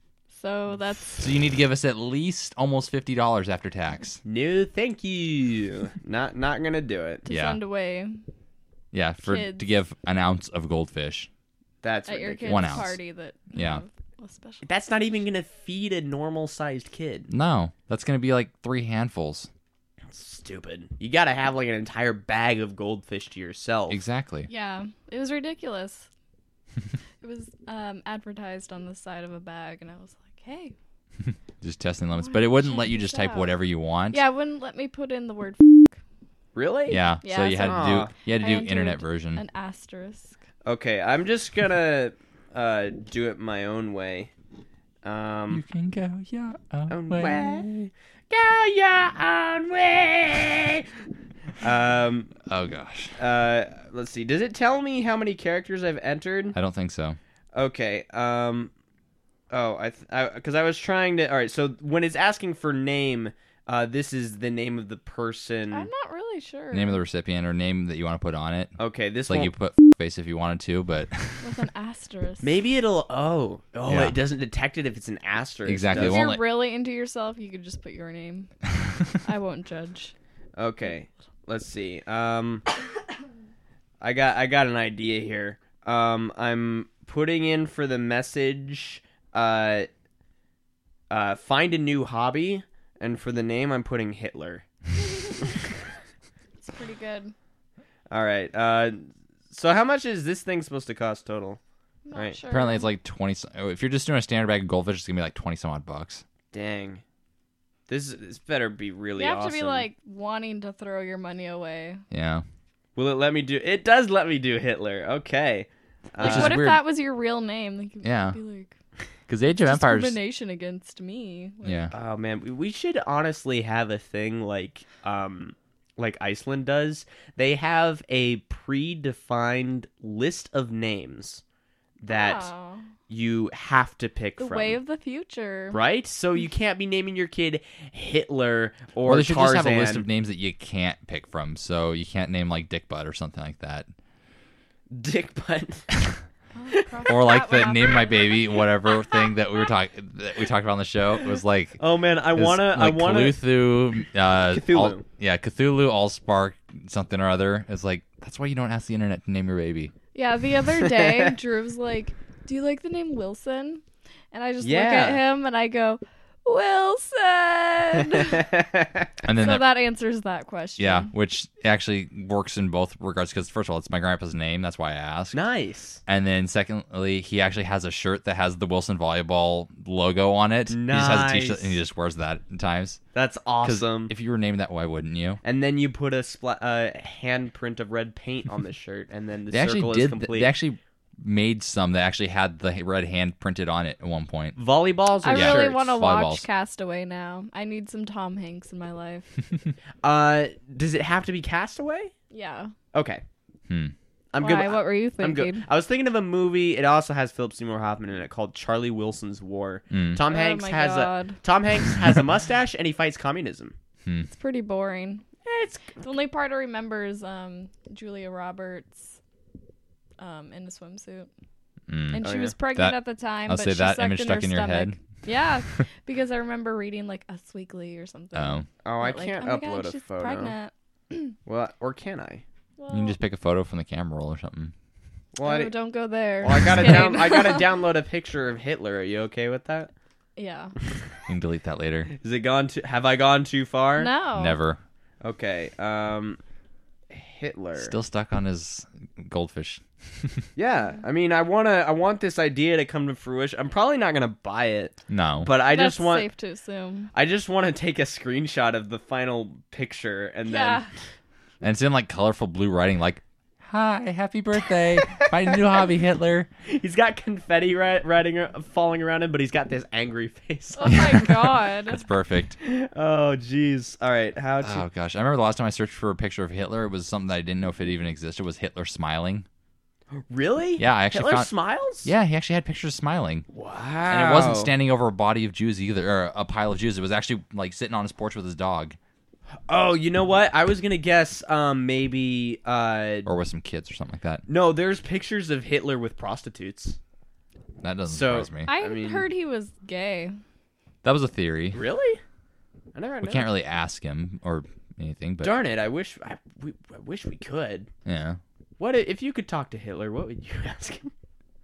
So that's So you need to give us at least almost fifty dollars after tax. No, thank you. not not gonna do it. to Yeah. send away Yeah, for Kids. to give an ounce of goldfish. That's at your ridiculous. kid's One ounce. party that Yeah. have a special. That's not even gonna feed a normal sized kid. No, that's going to be like three handfuls. Stupid. You gotta have like an entire bag of goldfish to yourself. Exactly. Yeah, it was ridiculous. It was um, advertised on the side of a bag, and I was like, Okay. Just testing limits, wanna but it wouldn't check let you this just type out. whatever you want. Yeah, it wouldn't let me put in the word Really? Yeah. Yeah, so you had so- to Aw. do you had to I do entered internet version. an asterisk. Okay, I'm just gonna uh, do it my own way. Um, can go your own way. Go your own way. um, Oh gosh. uh, let's see. Does it tell me how many characters I've entered? I don't think so. Okay. Um. Oh, I because I, I was trying to. All right. So when it's asking for name, uh, this is the name of the person. I'm not really sure. Name of the recipient or name that you want to put on it. Okay. This It's like won't- you put face if you wanted to, but With an asterisk. Maybe it'll. Oh. Oh. Yeah. It doesn't detect it if it's an asterisk. Exactly, If does it it? you're won't let- really into yourself, you could just put your name. I won't judge. Okay. Let's see. Um. I got. I got an idea here. Um. I'm putting in for the message. Uh. Uh. Find a new hobby, and for the name, I'm putting Hitler. It's pretty good. All right. Uh. So how much is this thing supposed to cost total? Not Right. sure. apparently it's like twenty. so- oh, If you're just doing a standard bag of goldfish, it's gonna be like twenty some odd bucks. Dang. This this better be really You have awesome. to be like wanting to throw your money away. Yeah. Will it let me do? It does let me do Hitler. Okay. Like, Which Uh, is what if weird. that was your real name? Like, you'd Yeah. be like, Because Age of Empires. discrimination against me. Like, Yeah. Oh man, we- we should honestly have a thing like um like Iceland does. They have a predefined list of names that wow. you have to pick The from. way of the future. Right? So you can't be naming your kid Hitler or Or they should Tarzan. just have a list of names that you can't pick from. So you can't name like Dick Butt or something like that. Dick Butt. Oh, cross Or like that the one name off. my baby whatever thing that we were talking that we talked about on the show. It was like Oh man, I it was wanna I like wanna Cthulhu, uh, Cthulhu. All, yeah, Cthulhu, Allspark, something or other. It's like that's why you don't ask the internet to name your baby. Yeah, the other day, Drew was like, "Do you like the name Wilson?" And I just look Yeah. at him and I go, "Wilson." And then so that, that answers that question. yeah, which actually works in both regards because first of all, it's my grandpa's name. That's why I asked. Nice. And then secondly, he actually has a shirt that has the Wilson volleyball logo on it. He just has a t-shirt Nice. and he just wears that at times. That's 'Cause awesome. If you were named that, why wouldn't you? And then you put a spla- uh, handprint of red paint on the shirt, and then the They actually circle did. is complete. They actually made some that actually had the red hand printed on it at one point. Volleyballs or I really shirts? want to watch Volleyballs. Castaway now. I need some Tom Hanks in my life. Uh, does it have to be Castaway? Yeah. Okay. Hmm. I'm Why? good. What were you I'm thinking? good. I was thinking of a movie. It also has Philip Seymour Hoffman in it called Charlie Wilson's War. Mm. Tom Oh Hanks my has God. a Tom Hanks has a mustache and he fights communism. It's pretty boring. It's The only part I remember is um, Julia Roberts um, in a swimsuit. Mm. And Oh, she yeah. was pregnant That- at the time. I'll but say she that sucked image in stuck her in your stomach. head. Yeah, because I remember reading like Us Weekly or something. Oh, oh, I But, like, can't oh my upload God, a she's photo. Pregnant. Well, or can I? Well, you can just pick a photo from the camera roll or something. Well, oh, I, di- don't go there. well, I gotta Just down. kidding. I gotta download a picture of Hitler. Are you okay with that? Yeah. You can delete that later. Is it gone too? Have I gone too far? No. Never. Okay. Um, Hitler. Still stuck on his goldfish. Yeah. I mean, I wanna. I want this idea to come to fruition. I'm probably not gonna buy it, No. but I That's just want. safe to assume. I just want to take a screenshot of the final picture and Yeah. And it's in like colorful blue writing, like, "Hi, happy birthday, my new hobby, Hitler." then he's got confetti ri- riding, falling around him, but he's got this angry face. Oh my God. That's perfect. Oh, jeez. All right. How to? Oh gosh, I remember the last time I searched for a picture of Hitler. It was something that I didn't know if it even existed. Was Hitler smiling? Really? Yeah, I actually Hitler found- smiles. Yeah, he actually had pictures smiling, Wow. and it wasn't standing over a body of Jews either, or a pile of Jews. It was actually like sitting on his porch with his dog, Oh, you know what? I was gonna guess. Um, maybe. Uh, or with some kids or something like that. no. There's pictures of Hitler with prostitutes. That doesn't So- surprise me. I, I mean- heard he was gay. That was a theory. Really? I never. We can't really ask him or anything, but Darn it! I wish. I, we, I wish we could. yeah. What i- if you could talk to Hitler? What would you ask him?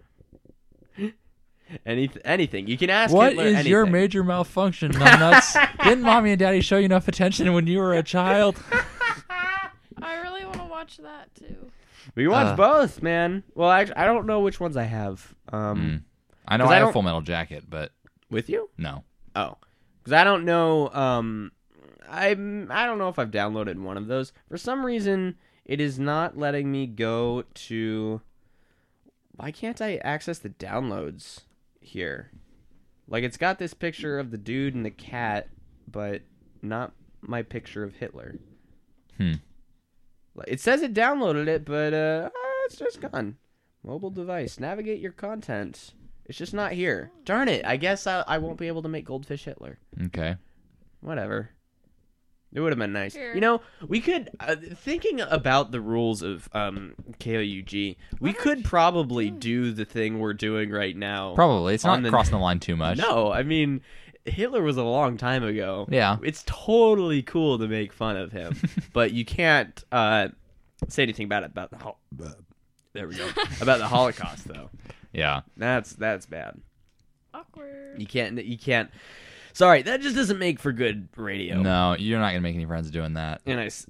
Any anything you can ask. What Hitler is your anything. major malfunction, numbnuts? Didn't mommy and daddy show you enough attention when you were a child? I really want to watch that too. We watch Uh. both, man. Well, actually, I don't know which ones I have. Um, Mm. I know 'Cause I, I have don't- Full Metal Jacket, but With you? No. Oh, because I don't know. Um, I'm. I don't know if I've downloaded one of those. For some reason, it is not letting me go to. Why can't I access the downloads here? Like, it's got this picture of the dude and the cat, but not my picture of Hitler. Hmm. It says it downloaded it, but uh, it's just gone. Mobile device. Navigate your content. It's just not here. Darn it. I guess I, I won't be able to make Goldfish Hitler. Okay. Whatever. It would have been nice. Here. You know, we could, uh, thinking about the rules of um, K O U G, we could probably do the thing we're doing right now. Probably. It's not On the- crossing the line too much. No, I mean, Hitler was a long time ago. Yeah. It's totally cool to make fun of him, but you can't uh, say anything about it, about the hol- there we go. About the Holocaust, though. Yeah. That's that's bad. Awkward. You can't. You can't. Sorry, that just doesn't make for good radio. No, you're not going to make any friends doing that. Anti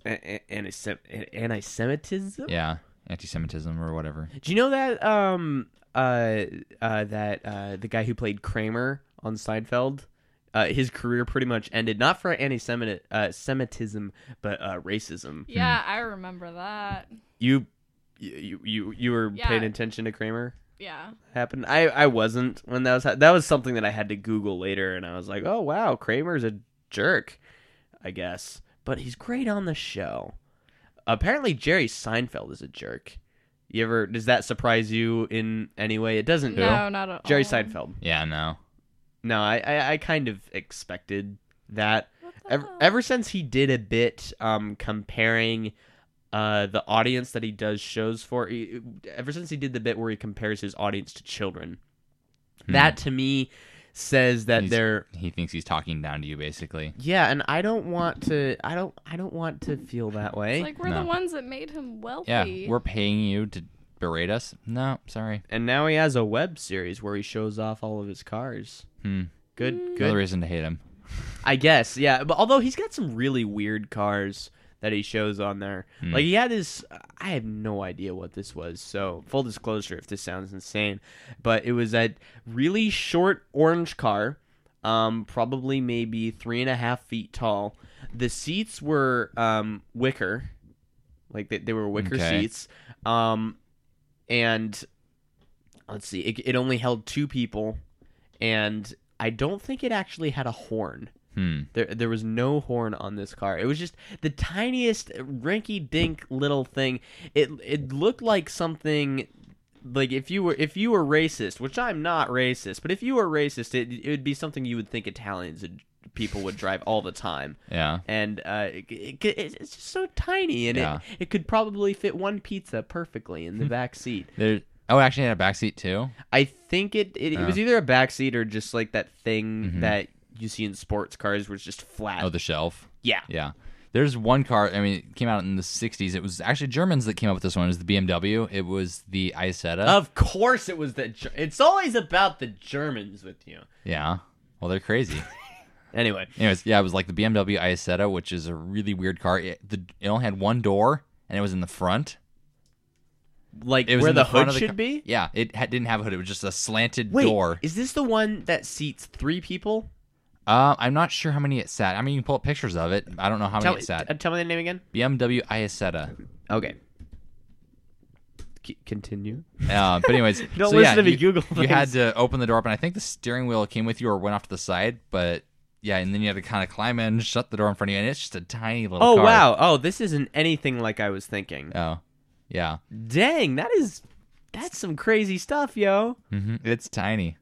anti-Semitism. Yeah. Anti-Semitism or whatever. Do you know that um uh uh that uh the guy who played Kramer on Seinfeld, uh his career pretty much ended not for anti-Semitism, uh, Semitism, but uh, racism. Yeah, I remember that. You you you you were Yeah. paying attention to Kramer? Yeah. Happened. I, I wasn't when that was ha- that was something that I had to Google later, and I was like, oh wow, Kramer's a jerk, I guess, but he's great on the show. Apparently, Jerry Seinfeld is a jerk. You ever does that surprise you in any way? It doesn't. No, not at Jerry all. Seinfeld. Yeah, no. No, I, I I kind of expected that. What the Ever, hell? ever since he did a bit um comparing uh the audience that he does shows for, he- ever since he did the bit where he compares his audience to children, Hmm. that to me says that He's- they're He thinks he's talking down to you, basically. yeah, and I don't want to I don't I don't want to feel that way. It's like we're No. the ones that made him wealthy. Yeah, we're paying you to berate us? No, sorry. And now he has a web series where he shows off all of his cars. Hmm. Good, Mm. Another good. reason to hate him. I guess, yeah. But although he's got some really weird cars that he shows on there. Hmm. Like he had his I have no idea what this was. So, full disclosure if this sounds insane, but it was a really short orange car, um probably maybe three and a half feet tall. The seats were um wicker. Like they, they were wicker Okay. seats. Um and let's see. It, it only held two people, and I don't think it actually had a horn. Hmm. There, there was no horn on this car. It was just the tiniest, rinky-dink little thing. It, it looked like something, like if you were, if you were racist, which I'm not racist, but if you were racist, it, it would be something you would think Italians would, people would drive all the time. Yeah. And uh, it, it, it's just so tiny, and Yeah. it, it could probably fit one pizza perfectly in the back seat. There. Oh, it actually had a backseat too. I think it it, it Oh. was either a backseat or just like that thing Mhm. that you see in sports cars where it's just flat. Oh, the shelf. yeah. Yeah. There's one car. I mean, it came out in the sixties. It was actually Germans that came up with this one. It was the B M W. It was the Isetta. Of course it was the Ger- it's always about the Germans with you. Yeah. Well, they're crazy. Anyway, Anyways, yeah, it was like the B M W Isetta, which is a really weird car. It, the, it only had one door, and it was in the front. like It was where in the, front hood of the should car- be? Yeah, it had, didn't have a hood. It was just a slanted Wait, door. is this the one that seats three people? Uh, I'm not sure how many it sat. I mean, you can pull up pictures of it. I don't know how Tell many me, it sat. uh, tell me the name again. B M W Isetta. Okay. C- continue. Uh, but anyways, Don't so listen yeah, to me you, Google You had things. to open the door up, and I think the steering wheel came with you or went off to the side. But yeah, and then you had to kind of climb in, shut the door in front of you, and it's just a tiny little. Oh car. wow! Oh, this isn't anything like I was thinking. Oh, yeah. Dang, that is that's some crazy stuff, yo. hmm It's tiny,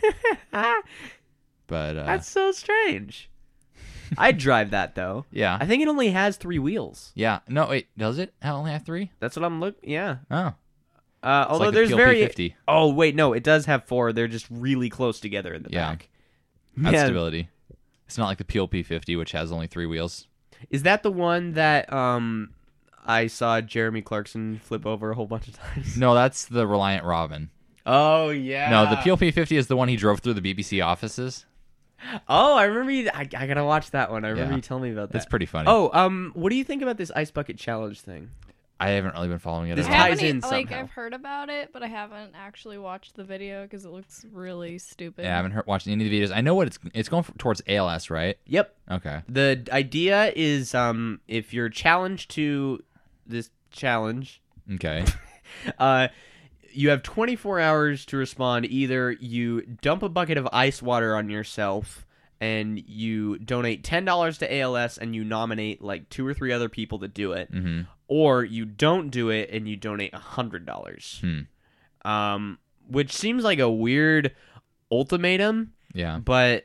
but uh, That's so strange. I'd drive that though. yeah, I think it only has three wheels. yeah. No, wait, does it? I only have three. That's what I'm looking. Yeah. Oh, Uh, although like the there's P L P very. fifty. Oh wait, no, it does have four. They're just really close together in the Yeah. back. that's Man, stability. It's not like the P L P fifty, which has only three wheels. is that the one that um I saw Jeremy Clarkson flip over a whole bunch of times? No, that's the Reliant Robin. Oh yeah. No, the P L P fifty is the one he drove through the B B C offices. Oh, I remember. You, I, I gotta watch that one. I remember Yeah. you telling me about that. It's pretty funny. Oh, um, what do you think about this ice bucket challenge thing? I haven't really been following it This at I all. ties haven't e- in like somehow. I've heard about it, but I haven't actually watched the video because it looks really stupid. Yeah, I haven't heard, watched any of the videos. I know what it's it's going for, towards A L S, right? Yep. Okay. The idea is um, if you're challenged to this challenge, Okay. uh, you have twenty-four hours to respond. Either you dump a bucket of ice water on yourself and you donate ten dollars to A L S and you nominate like two or three other people to do it, Mm-hmm. or you don't do it and you donate one hundred dollars. Hmm. Um, which seems like a weird ultimatum, Yeah. but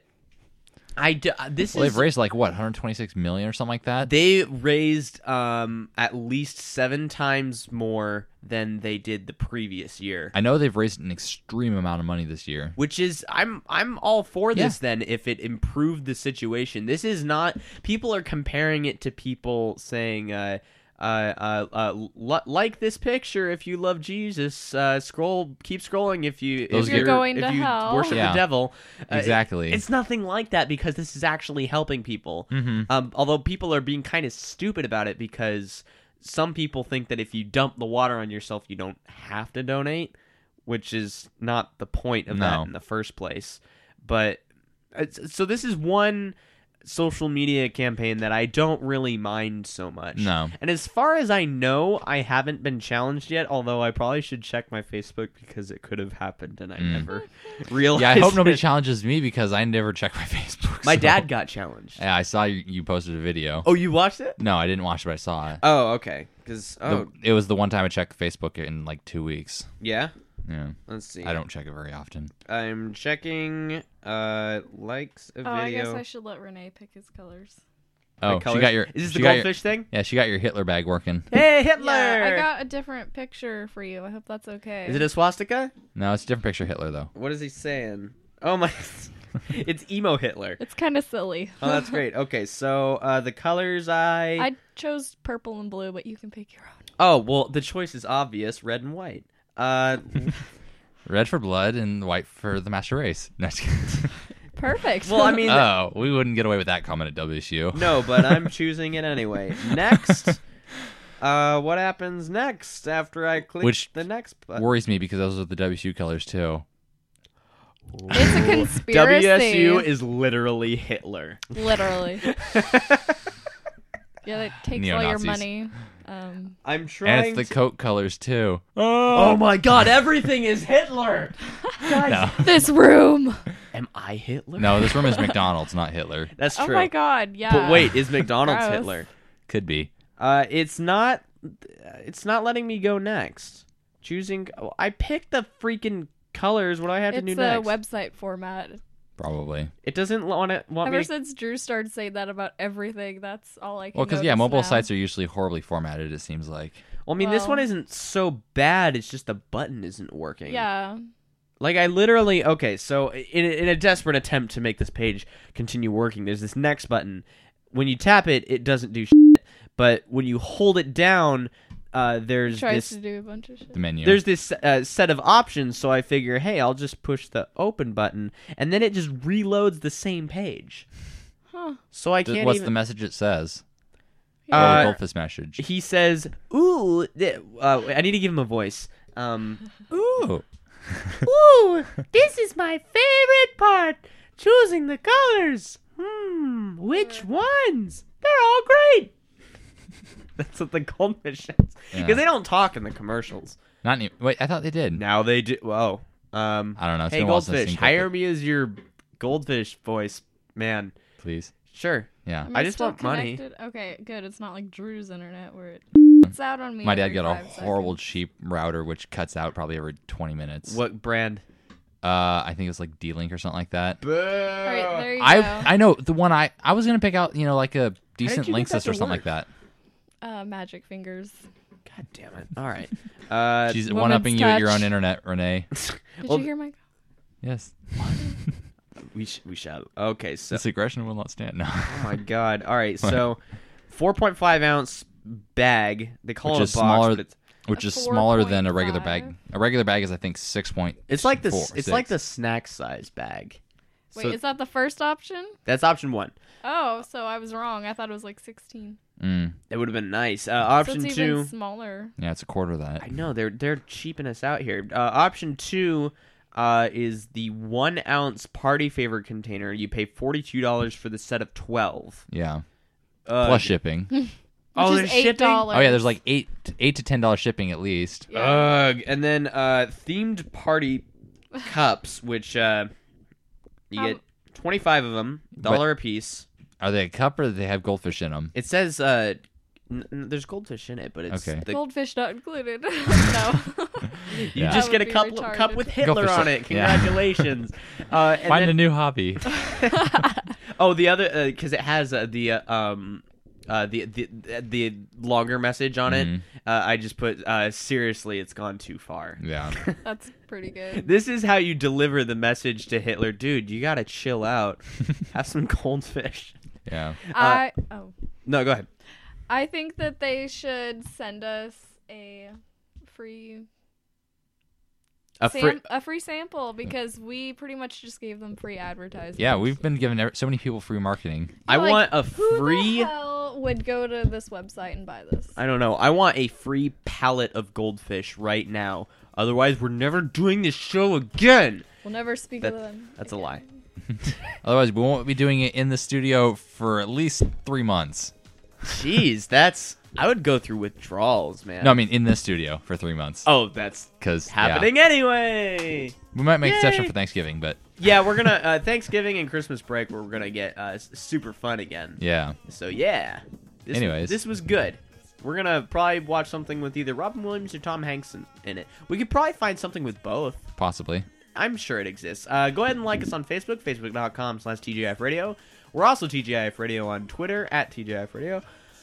I d- this Well, is they've raised like what, one hundred twenty-six million or something like that. they raised um at least seven times more than they did the previous year. I know they've raised an extreme amount of money this year. Which is I'm I'm all for this Yeah. then if it improved the situation. This is not people are comparing it to people saying uh uh uh, uh l- like this picture if you love Jesus, uh scroll keep scrolling if you Those if get- you're going if to you hell. worship Yeah. the devil. Uh, Exactly. it- it's nothing like that because this is actually helping people. Mm-hmm. Um although people are being kind of stupid about it because some people think that if you dump the water on yourself you don't have to donate, which is not the point of No. that in the first place. But it's, so this is one social media campaign that I don't really mind so much. No. And as far as I know, I haven't been challenged yet, although I probably should check my Facebook because it could have happened and I Mm. never realized. Yeah, I hope nobody it. challenges me because I never check my Facebook. My so- dad got challenged. Yeah, I saw you, you posted a video. Oh, you watched it? No, I didn't watch it, but I saw it. Oh, okay. Because The- oh, it was the one time I checked Facebook in like two weeks. yeah. Yeah. Let's see. I don't check it very often. I'm checking uh likes a Oh, I video. guess I should let Renee pick his colors. Oh, My she colors? got your. Is this she the got your- goldfish thing? Yeah, she got your Hitler bag working. Hey, Hitler! Yeah, I got a different picture for you. I hope that's okay. Is it a swastika? No, it's a different picture of Hitler though. What is he saying? Oh my! It's emo Hitler. It's kind of silly. Oh, that's great. Okay, so uh, the colors I... I chose purple and blue, but you can pick your own. Oh well, the choice is obvious: red and white. Uh, Red for blood and white for the master race. No, just kidding. Perfect. well, I mean, oh, we wouldn't get away with that comment at W S U. no, but I'm choosing it anyway. Next, uh, what happens next after I click Which the next button? Worries me because those are the W S U colors too. it's a conspiracy. W S U is literally Hitler. Literally. Yeah, that takes all your Neo-Nazis. money. Um, I'm trying. And it's the to... Coke colors too. Oh my God! Everything is Hitler. No, this room. Am I Hitler? no, this room is McDonald's, not Hitler. That's Oh true. my god, yeah. But wait, is McDonald's Gross. Hitler? Could be. Uh, it's not. It's not letting me go next. Choosing. Oh, I picked the freaking colors. What do I have to It's do a next? website format. Probably. It doesn't want to want Ever me. since Drew started saying that about everything, that's all I can Well, because yeah, notice mobile now. sites are usually horribly formatted. It seems like. Well, I mean, this Well- one isn't so bad. It's just the button isn't working. Yeah. Like I literally. Okay, so in in a desperate attempt to make this page continue working, there's this next button. When you tap it, it doesn't do shit. But when you hold it down, uh, there's Tries this. to do a bunch of shit. The menu. There's this uh, set of options, so I figure, hey, I'll just push the open button, and then it just reloads the same page. Huh. So I Th- can't What's even. the message it says? Uh, oh, the goldfish message. He says, "Ooh, th- uh, I need to give him a voice." Um, Ooh. Ooh, this is my favorite part: choosing the colors. Hmm, which ones? They're all great. That's what the goldfish says. Because Yeah. they don't talk in the commercials. Not any- wait. I thought they did. Now they do. Whoa. Um, I don't know. It's hey, been a while since I've goldfish, seen hire goldfish. me as your goldfish voice, man. Please. Sure. Yeah. Am I just still want money. connected? Okay, good. It's not like Drew's internet where it cuts out on me. My dad every got a five horrible seconds. cheap router which cuts out probably every twenty minutes. What brand? Uh, I think it's like D-Link or something like that. All right, there you I go. I know the one I I was gonna pick out. You know, like a decent you get Linksys that or to something work? like that. Uh, magic fingers. God damn it. All right. Uh, She's woman's one upping you at your touch. own internet, Renee. Did Well- you hear my? Yes. we sh- we shall. Okay, so This aggression will not stand. No. oh my god. All right, so four point five ounce bag. They call Which it a is box, smaller- but it's Which A is smaller than a regular bag. four point A regular bag is I think six point. it's like the four, s- it's six. like the snack size bag. Wait, So is that the first option? that's option one. Oh, so I was wrong. I thought it was like sixteen. Mm. That would have been nice. Uh, So option it's two. even smaller. Yeah, it's a quarter of I that. know they're they're cheaping us out here. Uh, option two uh, is the one ounce party favor container. You pay forty two dollars for the set of twelve. Yeah, Uh, plus shipping. Which Oh, is there's eight shipping? dollars. Oh yeah, there's like eight eight to ten dollars shipping at least. Yeah. Ugh. And then uh, themed party cups, which uh, you Um, get twenty five of them, dollar a piece. Are they a cup or do they have goldfish in them? It says uh, n- n- there's goldfish in it, but it's Okay. the, Goldfish not included. no. you Yeah. just That get a would be cup retarded. cup with Hitler Goldfish, on it. yeah. Congratulations. uh, and Find then, a new hobby. oh, the other because it has uh, the uh, um. Uh, the the the longer message on it. Mhm. Uh, I just put uh, seriously, it's gone too far. Yeah. That's pretty good. This is how you deliver the message to Hitler, dude. You gotta chill out. Have some goldfish. Yeah. I oh. No, go ahead. I think that they should send us a free A sam- fri- a free sample because we pretty much just gave them free advertising. Yeah, we've been giving ev- so many people free marketing. I Like, want a Who free. the hell would go to this website and buy this? I don't know. I want a free pallet of goldfish right now. Otherwise, we're never doing this show again. We'll never speak That- of them. That's a lie. Otherwise, we won't be doing it in the studio for at least three months. Jeez, that's. I would go through withdrawals, man. No, I mean in the studio for three months. Oh, that's because happening anyway. we might make Yay! exception for Thanksgiving, but Yeah, we're gonna uh, Thanksgiving and Christmas break. We're gonna get uh, s- super fun again. yeah. So yeah. This, Anyways. this was good. We're gonna probably watch something with either Robin Williams or Tom Hanks in, in it. We could probably find something with both. Possibly. I'm sure it exists. Uh, go ahead and like us on Facebook, facebook.com slash TGIF Radio. We're also T G I F Radio on Twitter, at T G I F Radio.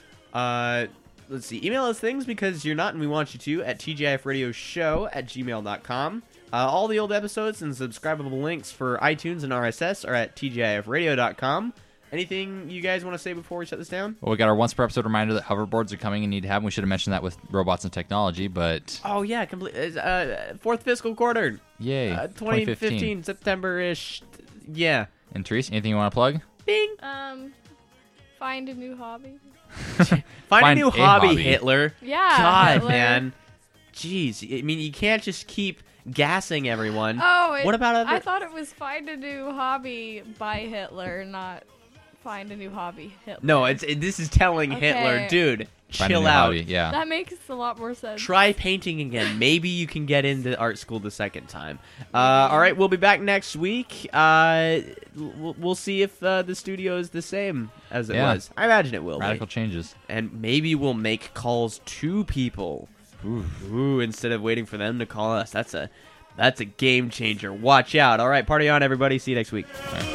Uh, let's see. Email us things because you're not and we want you to at T G I F Radio Show at gmail dot com. Uh, all the old episodes and subscribable links for iTunes and R S S are at T G I F radio dot com. Anything you guys want to say before we shut this down? Well, we got our once per episode reminder that hoverboards are coming and need to have them. We should have mentioned that with robots and technology, but Oh, yeah. Complete, uh, fourth fiscal quarter. yay. Uh, twenty fifteen, September-ish. Yeah. And Therese, anything you want to plug? Bing. Um, find a new hobby. Find, Find a new a hobby, hobby. Hitler. Yeah. God, Hitler. man. Jeez. I mean, you can't just keep gassing everyone. Oh, it, What about other... I thought it was find a new hobby by Hitler, not find a new hobby Hitler. No, it's it, this is telling Okay. Hitler, dude, Find a chill new out. hobby, Yeah. That makes a lot more sense. Try painting again. Maybe you can get into art school the second time. Uh, all right, we'll be back next week. Uh, we'll, we'll see if uh, the studio is the same as it Yeah. was. I imagine it will Radical be. changes. And maybe we'll make calls to people. Ooh. Ooh, instead of waiting for them to call us. That's a that's a game changer. Watch out. All right, party on, everybody. See you next week. All right.